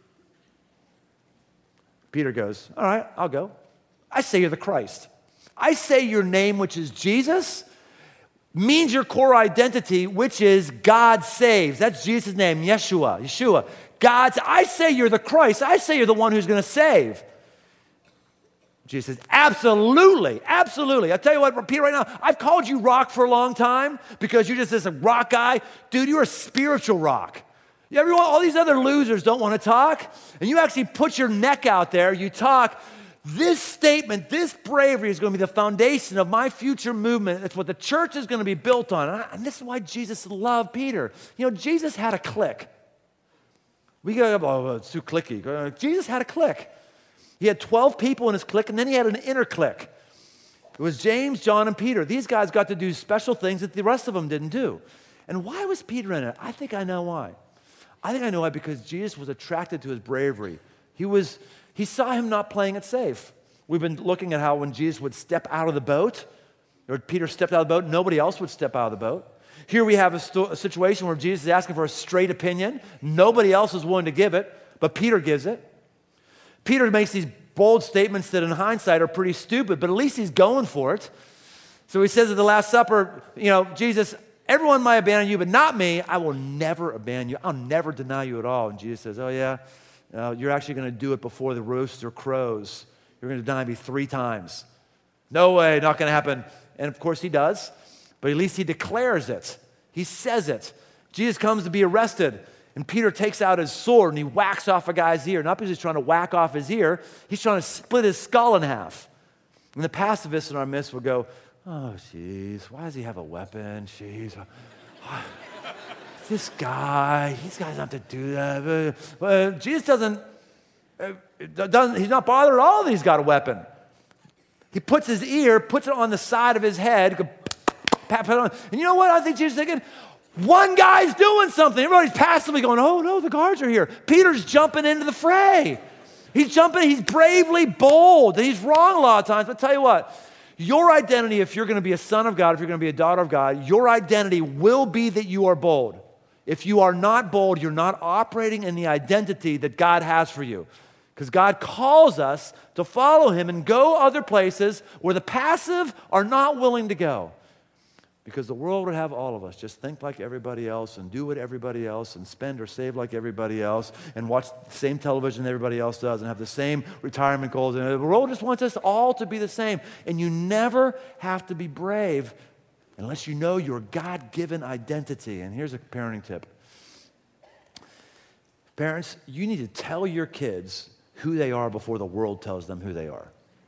Peter goes, all right, I'll go. I say you're the Christ. I say your name, which is Jesus, means your core identity, which is God saves. That's Jesus' name, Yeshua, Yeshua. God's, I say you're the Christ. I say you're the one who's going to save. Jesus says, absolutely, absolutely. I'll tell you what, Peter, right now, I've called you rock for a long time because you're just this rock guy. Dude, you're a spiritual rock. Everyone, all these other losers don't want to talk, and you actually put your neck out there, you talk. This statement, this bravery is going to be the foundation of my future movement. That's what the church is going to be built on. And, I, and this is why Jesus loved Peter. You know, Jesus had a clique. We go, oh, it's too cliquey. Jesus had a clique. He had twelve people in his clique, and then he had an inner clique. It was James, John, and Peter. These guys got to do special things that the rest of them didn't do. And why was Peter in it? I think I know why. I think I know why, because Jesus was attracted to his bravery. He was, he saw him not playing it safe. We've been looking at how when Jesus would step out of the boat, or Peter stepped out of the boat, nobody else would step out of the boat. Here we have a, sto- a situation where Jesus is asking for a straight opinion. Nobody else is willing to give it, but Peter gives it. Peter makes these bold statements that in hindsight are pretty stupid, but at least he's going for it. So he says at the Last Supper, you know, Jesus, everyone might abandon you, but not me. I will never abandon you. I'll never deny you at all. And Jesus says, oh yeah, uh, you're actually going to do it before the rooster crows. You're going to deny me three times. No way, not going to happen. And of course he does, but at least he declares it. He says it. Jesus comes to be arrested, and Peter takes out his sword and he whacks off a guy's ear. Not because he's trying to whack off his ear, he's trying to split his skull in half. And the pacifists in our midst will go, oh, jeez, why does he have a weapon? Jeez. This guy, these guys have to do that. But Jesus doesn't, doesn't, he's not bothered at all that he's got a weapon. He puts his ear, puts it on the side of his head, pat, pat on. And you know what I think Jesus is thinking? One guy's doing something. Everybody's passively going, oh no, the guards are here. Peter's jumping into the fray. He's jumping, he's bravely bold. And he's wrong a lot of times, but tell you what, your identity, if you're going to be a son of God, if you're going to be a daughter of God, your identity will be that you are bold. If you are not bold, you're not operating in the identity that God has for you. Because God calls us to follow him and go other places where the passive are not willing to go. Because the world would have all of us just think like everybody else and do what everybody else and spend or save like everybody else and watch the same television that everybody else does and have the same retirement goals. And the world just wants us all to be the same. And you never have to be brave unless you know your God-given identity. And here's a parenting tip. Parents, you need to tell your kids who they are before the world tells them who they are.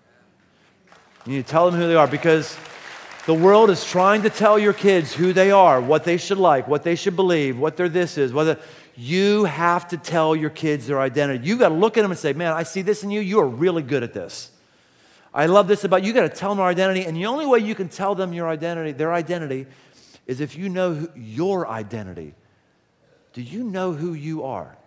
You need to tell them who they are, because the world is trying to tell your kids who they are, what they should like, what they should believe, what their this is. Whether you have to tell your kids their identity. You got to look at them and say, man, I see this in you. You are really good at this. I love this about you. You got to tell them our identity. And the only way you can tell them your identity, their identity, is if you know who, your identity. Do you know who you are?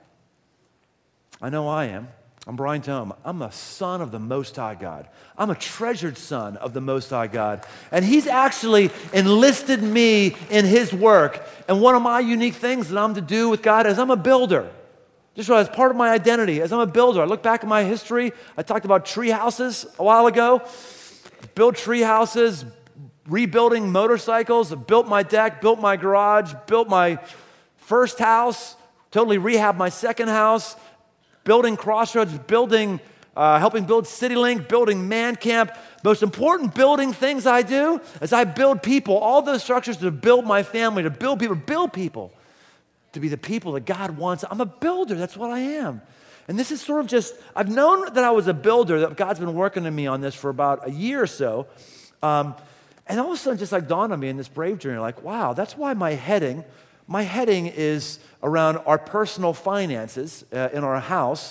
I know I am. I'm Brian Tome. I'm a son of the Most High God. I'm a treasured son of the Most High God. And he's actually enlisted me in his work. And one of my unique things that I'm to do with God is I'm a builder. Just as part of my identity, as I'm a builder. I look back at my history. I talked about tree houses a while ago. Built tree houses, rebuilding motorcycles, built my deck, built my garage, built my first house, totally rehabbed my second house, building Crossroads, building, uh, helping build CityLink, building Man Camp. Most important building things I do is I build people, all those structures to build my family, to build people, build people, to be the people that God wants. I'm a builder. That's what I am. And this is sort of just, I've known that I was a builder, that God's been working on me on this for about a year or so. Um, and all of a sudden, just like dawned on me in this Brave journey, like, wow, that's why my heading, my heading is around our personal finances uh, in our house.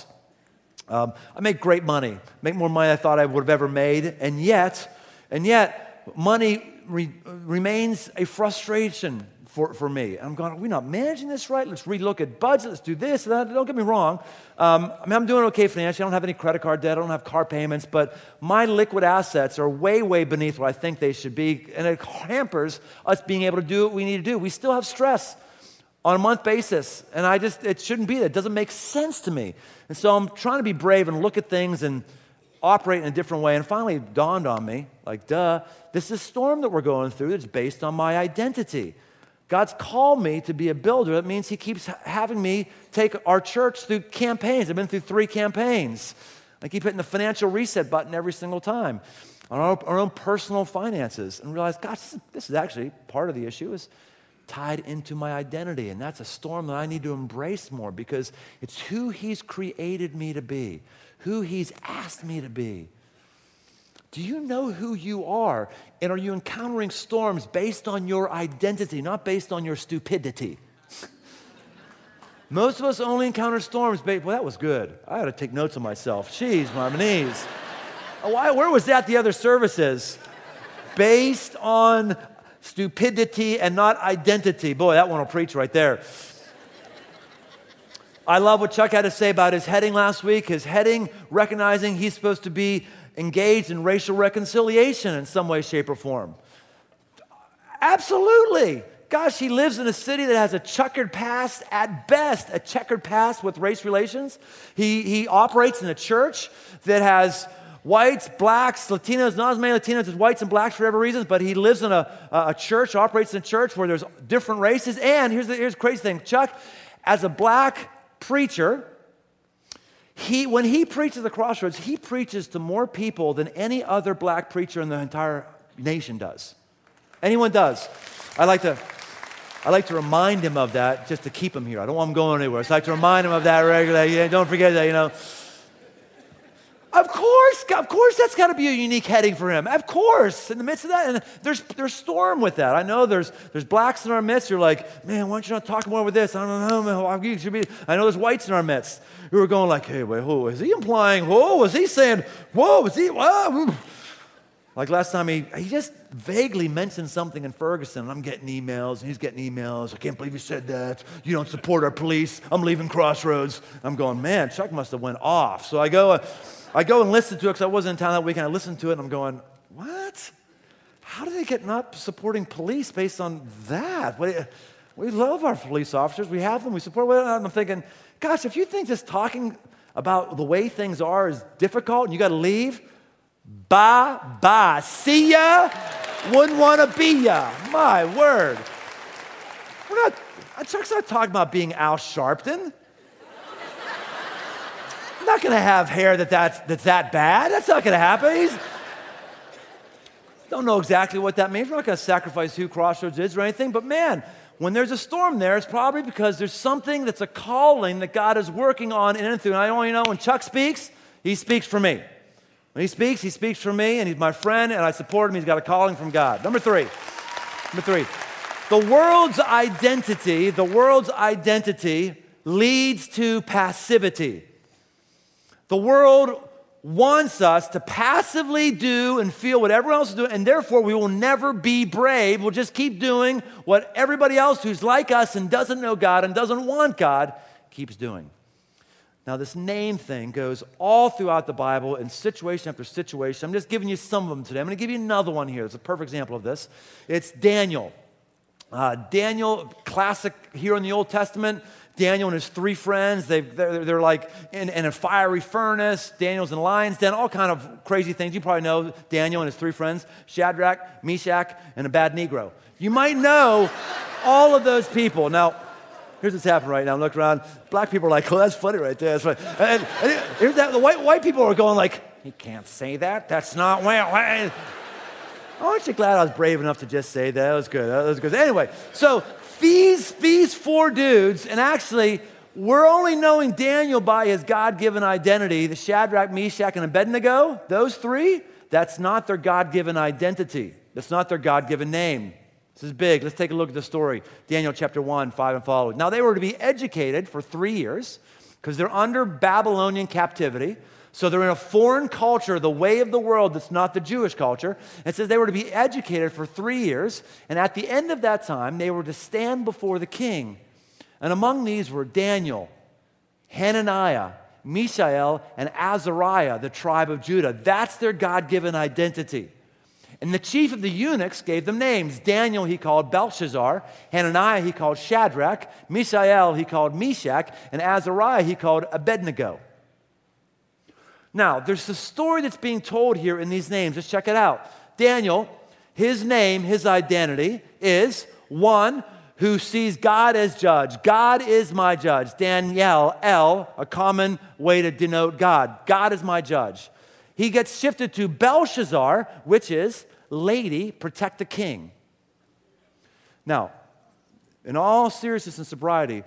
Um, I make great money, make more money than I thought I would have ever made, and yet, and yet, money re- remains a frustration for, for me. And I'm going, are we not managing this right? Let's relook at budget. Let's do this and that. Don't get me wrong. Um, I mean, I'm doing okay financially. I don't have any credit card debt. I don't have car payments, but my liquid assets are way, way beneath what I think they should be, and it hampers us being able to do what we need to do. We still have stress on a month basis, and I just, it shouldn't be that. It doesn't make sense to me. And so I'm trying to be brave and look at things and operate in a different way. And finally it dawned on me, like, duh, this is a storm that we're going through that's based on my identity. God's called me to be a builder. That means he keeps having me take our church through campaigns. I've been through three campaigns. I keep hitting the financial reset button every single time on our, our own personal finances, and realize, gosh, this is, this is actually part of the issue is tied into my identity, and that's a storm that I need to embrace more, because it's who he's created me to be, who he's asked me to be. Do you know who you are, and are you encountering storms based on your identity, not based on your stupidity? Most of us only encounter storms based, well, that was good. I had to take notes of myself. Jeez, my knees. Why, where was that the other services? Based on stupidity and not identity. Boy, that one will preach right there. I love what Chuck had to say about his heading last week. His heading, recognizing he's supposed to be engaged in racial reconciliation in some way, shape, or form. Absolutely. Gosh, he lives in a city that has a checkered past, at best, a checkered past with race relations. He, he operates in a church that has whites, blacks, Latinos, not as many Latinos as whites and blacks for whatever reasons, but he lives in a, a church, operates in a church where there's different races. And here's the, here's the crazy thing. Chuck, as a black preacher, he when he preaches at Crossroads, he preaches to more people than any other black preacher in the entire nation does. Anyone does. I like to... I like to remind him of that just to keep him here. I don't want him going anywhere. So I like to remind him of that regularly. Yeah, don't forget that, you know. Of course, of course that's got to be a unique heading for him. Of course, in the midst of that. And there's there's storm with that. I know there's there's blacks in our midst. You're like, man, why don't you not talk more with this? I don't know, man. You should be. I know there's whites in our midst who are going like, hey, wait, who is he implying? Whoa, is he saying, whoa, is he, whoa? Like last time, he, he just vaguely mentioned something in Ferguson, and I'm getting emails, and he's getting emails. I can't believe you said that. You don't support our police. I'm leaving Crossroads. I'm going, man, Chuck must have went off. So I go, uh, I go and listen to it because I wasn't in town that weekend. I listened to it, and I'm going, what? How do they get not supporting police based on that? We, we love our police officers. We have them. We support them. And I'm thinking, gosh, if you think just talking about the way things are is difficult and you got to leave, bye, bye. See ya. Wouldn't want to be ya. My word. We're not, Chuck's not talking about being Al Sharpton. I'm not going to have hair that that's, that's that bad. That's not going to happen. He's, don't know exactly what that means. We're not going to sacrifice who Crossroads is or anything. But man, when there's a storm there, it's probably because there's something that's a calling that God is working on in and through. And I want you to know, when Chuck speaks, he speaks for me. When he speaks, he speaks for me, and he's my friend, and I support him. He's got a calling from God. Number three. Number three. The world's identity, the world's identity leads to passivity. The world wants us to passively do and feel what everyone else is doing, and therefore we will never be brave. We'll just keep doing what everybody else who's like us and doesn't know God and doesn't want God keeps doing. Now, this name thing goes all throughout the Bible in situation after situation. I'm just giving you some of them today. I'm going to give you another one here. It's a perfect example of this. It's Daniel. Uh, Daniel, classic hero in the Old Testament. Daniel and his three friends, they've, they're, they're like in, in a fiery furnace. Daniel's in a lion's den, all kind of crazy things. You probably know Daniel and his three friends, Shadrach, Meshach, and a bad Negro. You might know all of those people. Now, here's what's happening right now. Look around. Black people are like, oh, that's funny right there. That's funny. And, and here's that. The white, white people are going like, he can't say that. That's not well. Aren't you glad I was brave enough to just say that? That was good. That was good. Anyway, so these, these four dudes, and actually, we're only knowing Daniel by his God-given identity. The Shadrach, Meshach, and Abednego, those three, that's not their God-given identity. That's not their God-given name. This is big. Let's take a look at the story. Daniel chapter one, five and following. Now, they were to be educated for three years because they're under Babylonian captivity. So they're in a foreign culture, the way of the world that's not the Jewish culture. It says they were to be educated for three years. And at the end of that time, they were to stand before the king. And among these were Daniel, Hananiah, Mishael, and Azariah, the tribe of Judah. That's their God-given identity. And the chief of the eunuchs gave them names. Daniel he called Belshazzar, Hananiah he called Shadrach, Mishael he called Meshach, and Azariah he called Abednego. Now, there's a story that's being told here in these names. Let's check it out. Daniel, his name, his identity is one who sees God as judge. God is my judge. Daniel, El, a common way to denote God. God is my judge. He gets shifted to Belshazzar, which is lady, protect the king. Now, in all seriousness and sobriety,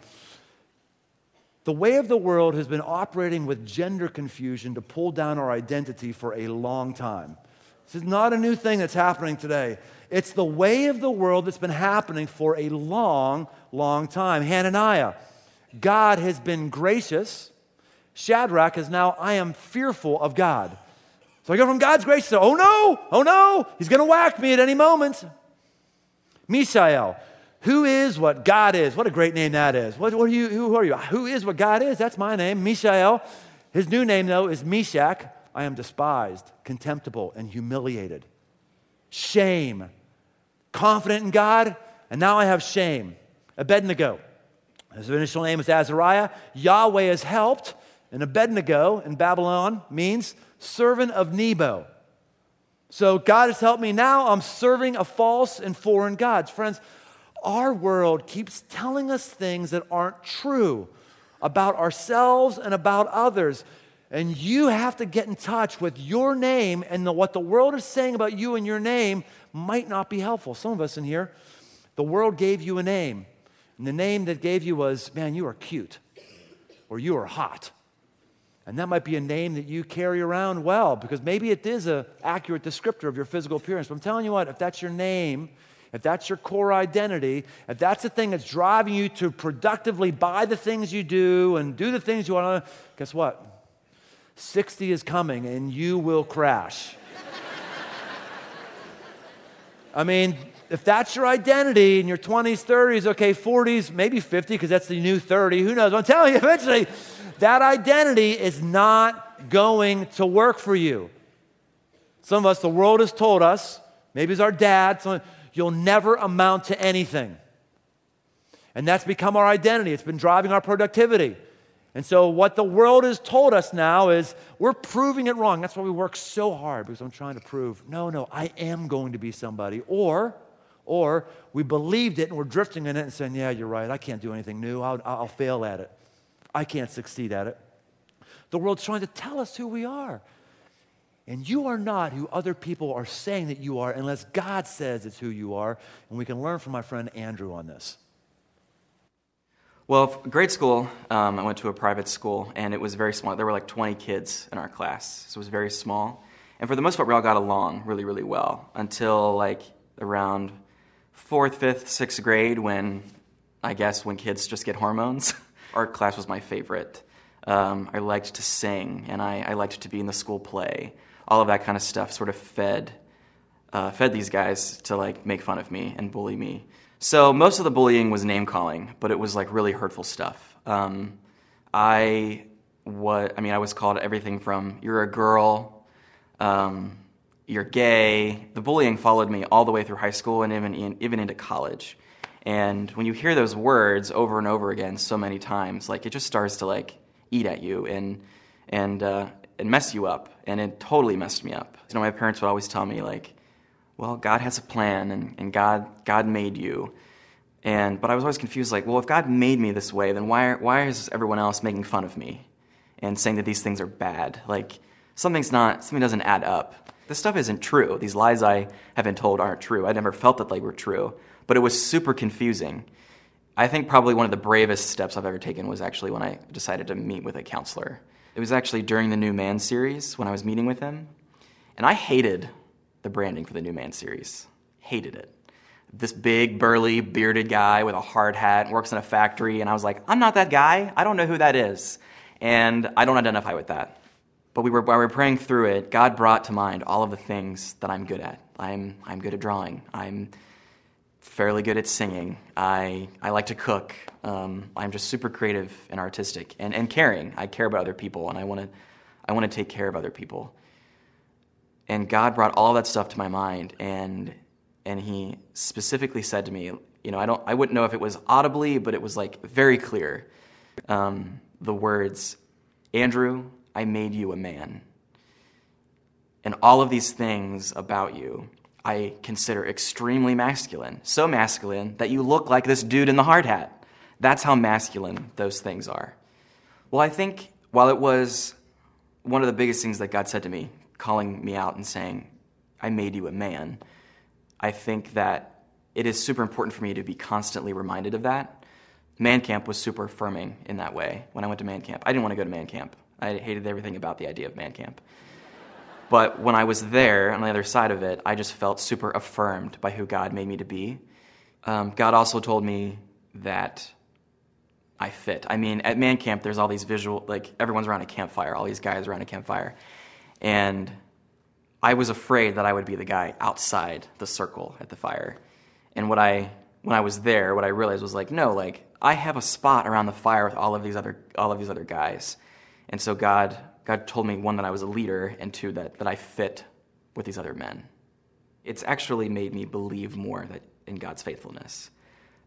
the way of the world has been operating with gender confusion to pull down our identity for a long time. This is not a new thing that's happening today. It's the way of the world that's been happening for a long, long time. Hananiah, God has been gracious. Shadrach is now, I am fearful of God. So I go from God's grace to, oh no, oh no, he's going to whack me at any moment. Mishael, who is what God is? What a great name that is. What, what are you, who are you? Who is what God is? That's my name, Mishael. His new name, though, is Meshach. I am despised, contemptible, and humiliated. Shame. Confident in God, and now I have shame. Abednego. His initial name is Azariah. Yahweh has helped, and Abednego in Babylon means servant of Nebo. So God has helped me. Now I'm serving a false and foreign gods. Friends, our world keeps telling us things that aren't true about ourselves and about others. And you have to get in touch with your name, and the, what the world is saying about you and your name might not be helpful. Some of us in here, the world gave you a name, and the name that gave you was, man, you are cute, or you are hot. And that might be a name that you carry around well, because maybe it is an accurate descriptor of your physical appearance. But I'm telling you what, if that's your name, if that's your core identity, if that's the thing that's driving you to productively buy the things you do and do the things you want to, guess what? sixty is coming and you will crash. I mean, if that's your identity in your twenties, thirties, okay, forties, maybe fifty, because that's the new thirty, who knows? I'm telling you, eventually, that identity is not going to work for you. Some of us, the world has told us, maybe it's our dad, someone, you'll never amount to anything. And that's become our identity. It's been driving our productivity. And so what the world has told us now is we're proving it wrong. That's why we work so hard, because I'm trying to prove, no, no, I am going to be somebody. Or, or we believed it and we're drifting in it and saying, yeah, you're right, I can't do anything new. I'll, I'll fail at it. I can't succeed at it. The world's trying to tell us who we are. And you are not who other people are saying that you are unless God says it's who you are. And we can learn from my friend Andrew on this. Well, grade school, um, I went to a private school, and it was very small. There were like twenty kids in our class, so it was very small. And for the most part, we all got along really, really well until like around fourth, fifth, sixth grade when, I guess, when kids just get hormones. Art class was my favorite. Um, I liked to sing, and I, I liked to be in the school play. All of that kind of stuff sort of fed uh, fed these guys to like make fun of me and bully me. So most of the bullying was name calling, but it was like really hurtful stuff. Um, I what I mean, I was called everything from "you're a girl," um, "you're gay." The bullying followed me all the way through high school and even in, even into college. And when you hear those words over and over again so many times, like it just starts to like eat at you and and uh, and mess you up. And it totally messed me up. You know, my parents would always tell me like, well, God has a plan, and, and God God made you. And but I was always confused, like, well, if God made me this way, then why why is everyone else making fun of me and saying that these things are bad? Like something's not something doesn't add up. This stuff isn't true. These lies I have been told aren't true. I never felt that they were true, but it was super confusing. I think probably one of the bravest steps I've ever taken was actually when I decided to meet with a counselor. It was actually during the New Man series when I was meeting with him, and I hated the branding for the New Man series. Hated it. This big, burly, bearded guy with a hard hat, works in a factory, and I was like, I'm not that guy. I don't know who that is. And I don't identify with that. But we were, while we were praying through it, God brought to mind all of the things that I'm good at. I'm I'm good at drawing. I'm fairly good at singing. I I like to cook. Um, I'm just super creative and artistic and, and caring. I care about other people, and I want to I want to take care of other people. And God brought all that stuff to my mind, and and He specifically said to me, you know, I don't, I wouldn't know if it was audibly, but it was like very clear. Um, the words, Andrew, I made you a man, and all of these things about you I consider extremely masculine, so masculine that you look like this dude in the hard hat. That's how masculine those things are. Well, I think while it was one of the biggest things that God said to me, calling me out and saying, I made you a man, I think that it is super important for me to be constantly reminded of that. Man Camp was super affirming in that way. When I went to Man Camp, I didn't want to go to Man Camp. I hated everything about the idea of Man Camp. But when I was there, on the other side of it, I just felt super affirmed by who God made me to be. Um, God also told me that I fit. I mean, at Man Camp, there's all these visual, like, everyone's around a campfire, all these guys around a campfire. And I was afraid that I would be the guy outside the circle at the fire. And what I, when I was there, what I realized was like, no, like, I have a spot around the fire with all of these other, all of these other guys. And so God... God told me, one, that I was a leader, and two, that, that I fit with these other men. It's actually made me believe more that in God's faithfulness.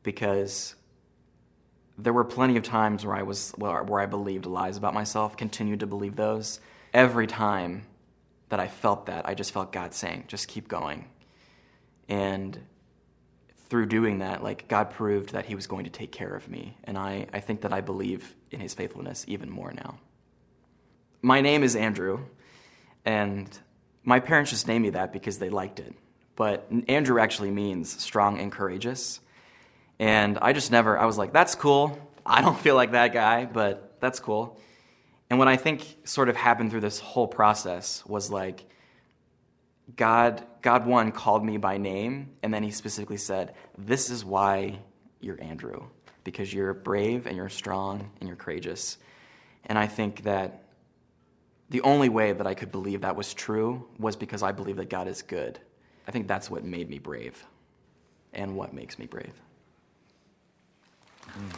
because there were plenty of times where I was where I believed lies about myself, continued to believe those. Every time that I felt that, I just felt God saying, just keep going. And through doing that, like, God proved that he was going to take care of me. And I, I think that I believe in his faithfulness even more now. My name is Andrew, and my parents just named me that because they liked it. But Andrew actually means strong and courageous. And I just never, I was like, that's cool. I don't feel like that guy, but that's cool. And what I think sort of happened through this whole process was like, God, God one called me by name, and then he specifically said, this is why you're Andrew, because you're brave and you're strong and you're courageous. And I think that the only way that I could believe that was true was because I believe that God is good. I think that's what made me brave and what makes me brave. Mm.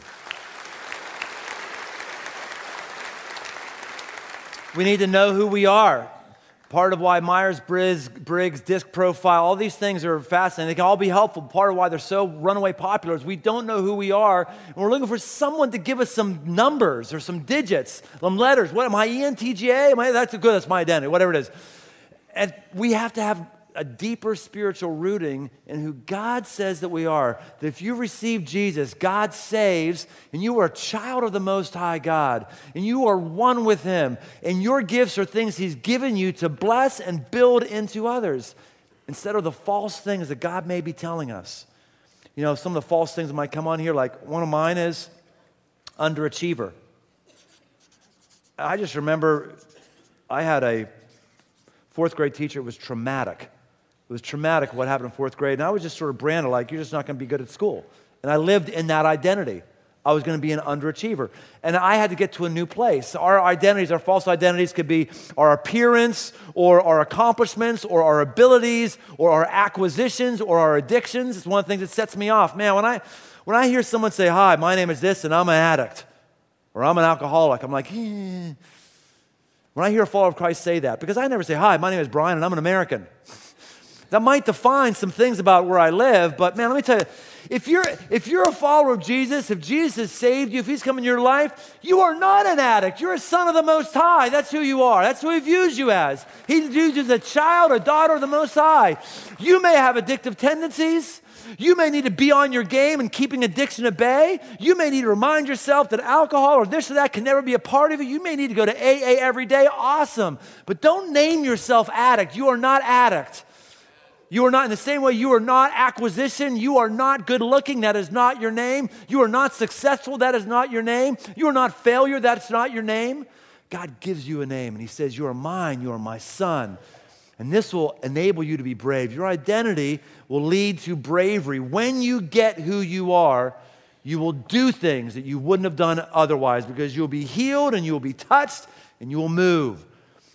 We need to know who we are. Part of why Myers-Briggs, Briggs, DISC profile, all these things are fascinating. They can all be helpful. Part of why they're so runaway popular is we don't know who we are, and we're looking for someone to give us some numbers or some digits, some letters. What am I, E N T J A? Am I, that's good, that's my identity, whatever it is. And we have to have a deeper spiritual rooting in who God says that we are. That if you receive Jesus, God saves, and you are a child of the Most High God, and you are one with him, and your gifts are things he's given you to bless and build into others, instead of the false things that God may be telling us. You know, some of the false things that might come on here, like one of mine is underachiever. I just remember I had a fourth grade teacher. It was traumatic. It was traumatic what happened in fourth grade, and I was just sort of branded like, you're just not going to be good at school. And I lived in that identity. I was going to be an underachiever. And I had to get to a new place. Our identities, our false identities could be our appearance or our accomplishments or our abilities or our acquisitions or our addictions. It's one of the things that sets me off. Man, when I, when I hear someone say, hi, my name is this and I'm an addict or I'm an alcoholic, I'm like, eh. When I hear a follower of Christ say that, because I never say, hi, my name is Brian and I'm an American. That might define some things about where I live, but man, let me tell you, if you're, if you're a follower of Jesus, if Jesus has saved you, if he's come in your life, you are not an addict. You're a son of the Most High. That's who you are. That's who he views you as. He views you as a child, a daughter of the Most High. You may have addictive tendencies. You may need to be on your game and keeping addiction at bay. You may need to remind yourself that alcohol or this or that can never be a part of you. You may need to go to A A every day. Awesome. But don't name yourself addict. You are not addict. You are not, in the same way, you are not acquisition. You are not good looking. That is not your name. You are not successful. That is not your name. You are not failure. That's not your name. God gives you a name, and he says, you are mine. You are my son. And this will enable you to be brave. Your identity will lead to bravery. When you get who you are, you will do things that you wouldn't have done otherwise because you'll be healed and you will be touched and you will move.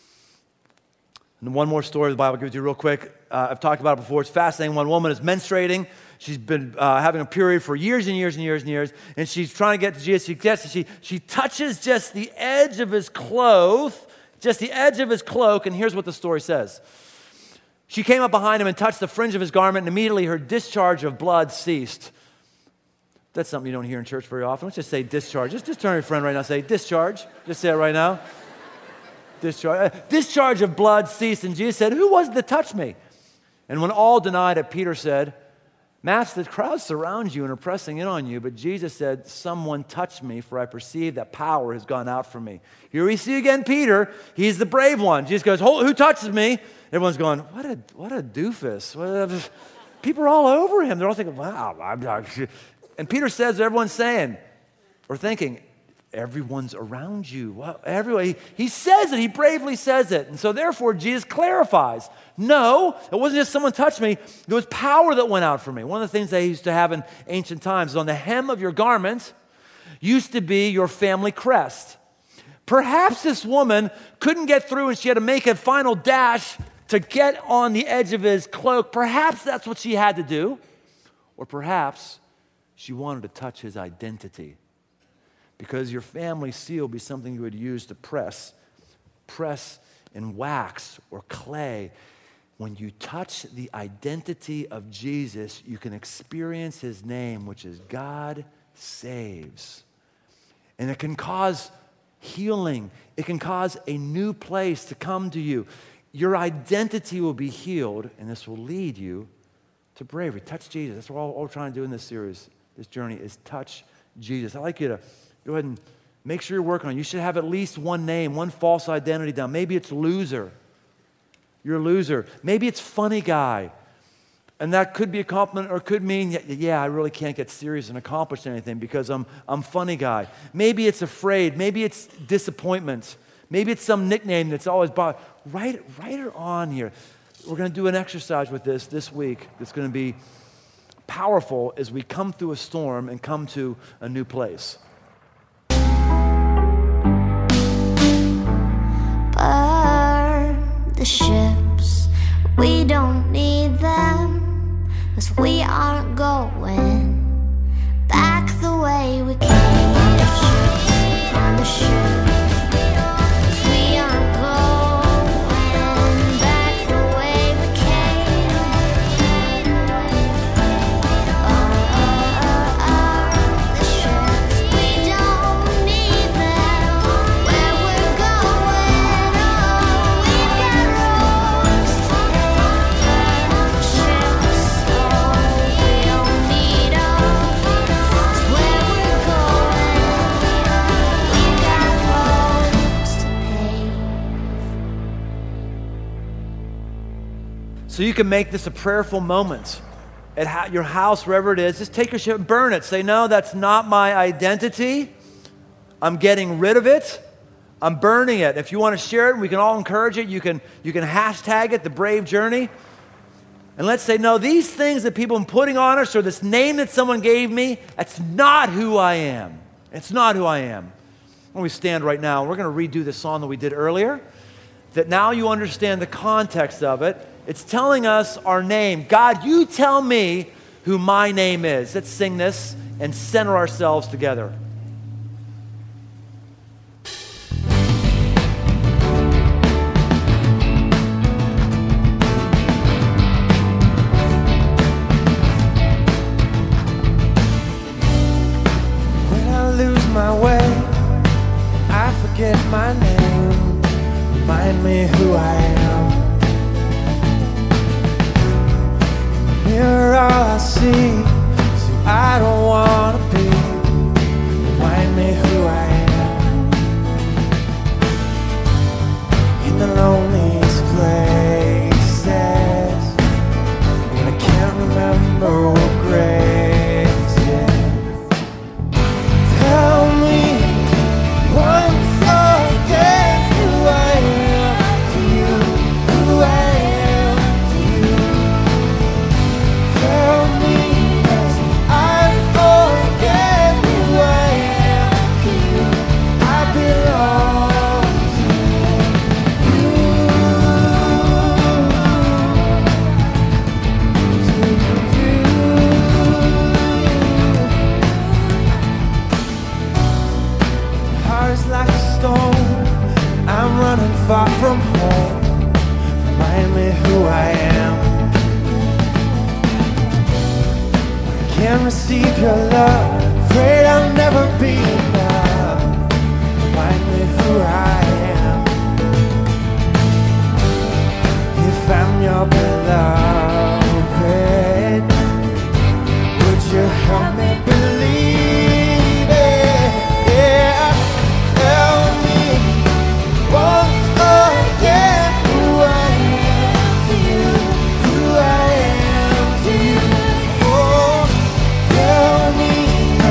And one more story the Bible gives you real quick. Uh, I've talked about it before. It's fascinating. One woman is menstruating. She's been uh, having a period for years and years and years and years. And she's trying to get to Jesus. She gets she, she touches just the edge of his clothes, just the edge of his cloak. And here's what the story says. She came up behind him and touched the fringe of his garment, and immediately her discharge of blood ceased. That's something you don't hear in church very often. Let's just say discharge. Just, just turn to your friend right now and say, discharge. Just say it right now. Discharge. Uh, discharge of blood ceased. And Jesus said, who was it that touched me? And when all denied it, Peter said, Master, the crowd surrounds you and are pressing in on you. But Jesus said, someone touched me, for I perceive that power has gone out from me. Here we see again Peter. He's the brave one. Jesus goes, who touches me? Everyone's going, what a what a doofus. What a, people are all over him. They're all thinking, wow. I'm not. And Peter says, everyone's saying or thinking, everyone's around you. Well, everyone, he, he says it. He bravely says it. And so therefore, Jesus clarifies, no, it wasn't just someone touched me. There was power that went out from me. One of the things they used to have in ancient times is on the hem of your garment used to be your family crest. Perhaps this woman couldn't get through and she had to make a final dash to get on the edge of his cloak. Perhaps that's what she had to do. Or perhaps she wanted to touch his identity. Because your family seal would be something you would use to press, press in wax or clay. when you touch the identity of Jesus, you can experience his name, which is God saves. And it can cause healing. It can cause a new place to come to you. Your identity will be healed, and this will lead you to bravery. Touch Jesus. That's what all, all we're trying to do in this series, this journey, is touch Jesus. I'd like you to go ahead and make sure you're working on it. You should have at least one name, one false identity down. Maybe it's loser. You're a loser. Maybe it's funny guy. And that could be a compliment, or it could mean, yeah, I really can't get serious and accomplish anything because I'm I'm funny guy. Maybe it's afraid. Maybe it's disappointment. Maybe it's some nickname that's always bothered. Write, write it on here. We're going to do an exercise with this this week that's going to be powerful as we come through a storm and come to a new place. Burn the ships, we don't need them, 'cause we aren't going back the way we came. On the ship, 'cause we aren't going back the way we came. On the ships, we don't need them. Where we're going, oh, we've got roads to take. On the ships, oh, we don't need them. 'Cause where we're going, we've got roads to pave. So you can make this a prayerful moment at ha- your house, wherever it is. Just take your ship and burn it. Say, no, that's not my identity. I'm getting rid of it. I'm burning it. If you want to share it, we can all encourage it. You can, you can hashtag it, The Brave Journey. And let's say, no, these things that people are putting on us, or this name that someone gave me, that's not who I am. It's not who I am. When we stand right now, we're going to redo the song that we did earlier, that now you understand the context of it. It's telling us our name. God, you tell me who my name is. Let's sing this and center ourselves together. When I lose my way, I forget my name. Remind me who I am. In the mirror, all I see is who I don't want to be. Remind me who I am. In the loneliest places, when I can't remember what grace is. Tell me once again who I am to you, who I am to you. Tell me as I forget who I am to you. I belong to you, to you. Heart is like a stone. I'm running far from home. Remind me who I am. I can't receive your love. Afraid I'll never be enough. Remind me who I am. If I'm your beloved, would you help me believe it? Yeah. Tell me once again who I am to you, who I am to you. Oh, tell me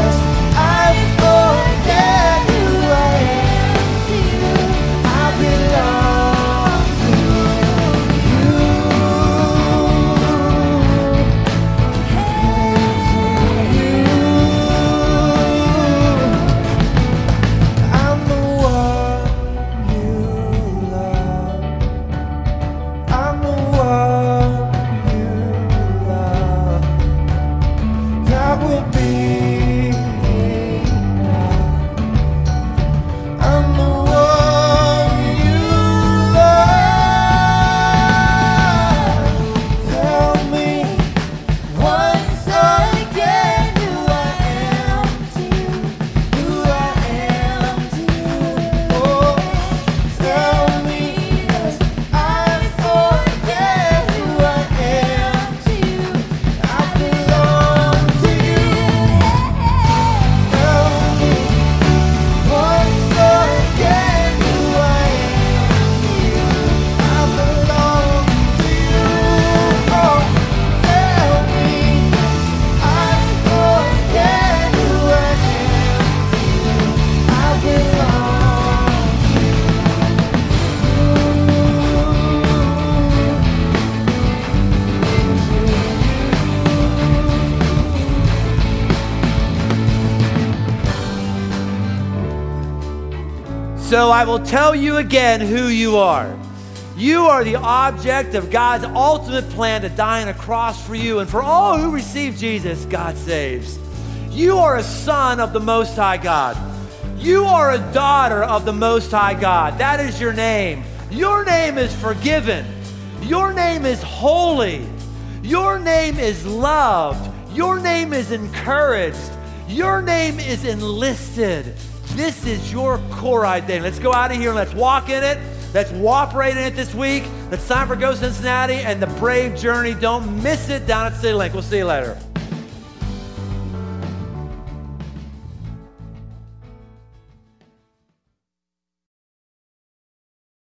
So I will tell you again who you are. You are the object of God's ultimate plan to die on a cross for you. And for all who receive Jesus, God saves. You are a son of the Most High God. You are a daughter of the Most High God. That is your name. Your name is forgiven. Your name is holy. Your name is loved. Your name is encouraged. Your name is enlisted. This is your core identity. Let's go out of here and let's walk in it. Let's cooperate in it this week. It's time for Go Cincinnati and the Brave Journey. Don't miss it down at CityLink. We'll see you later.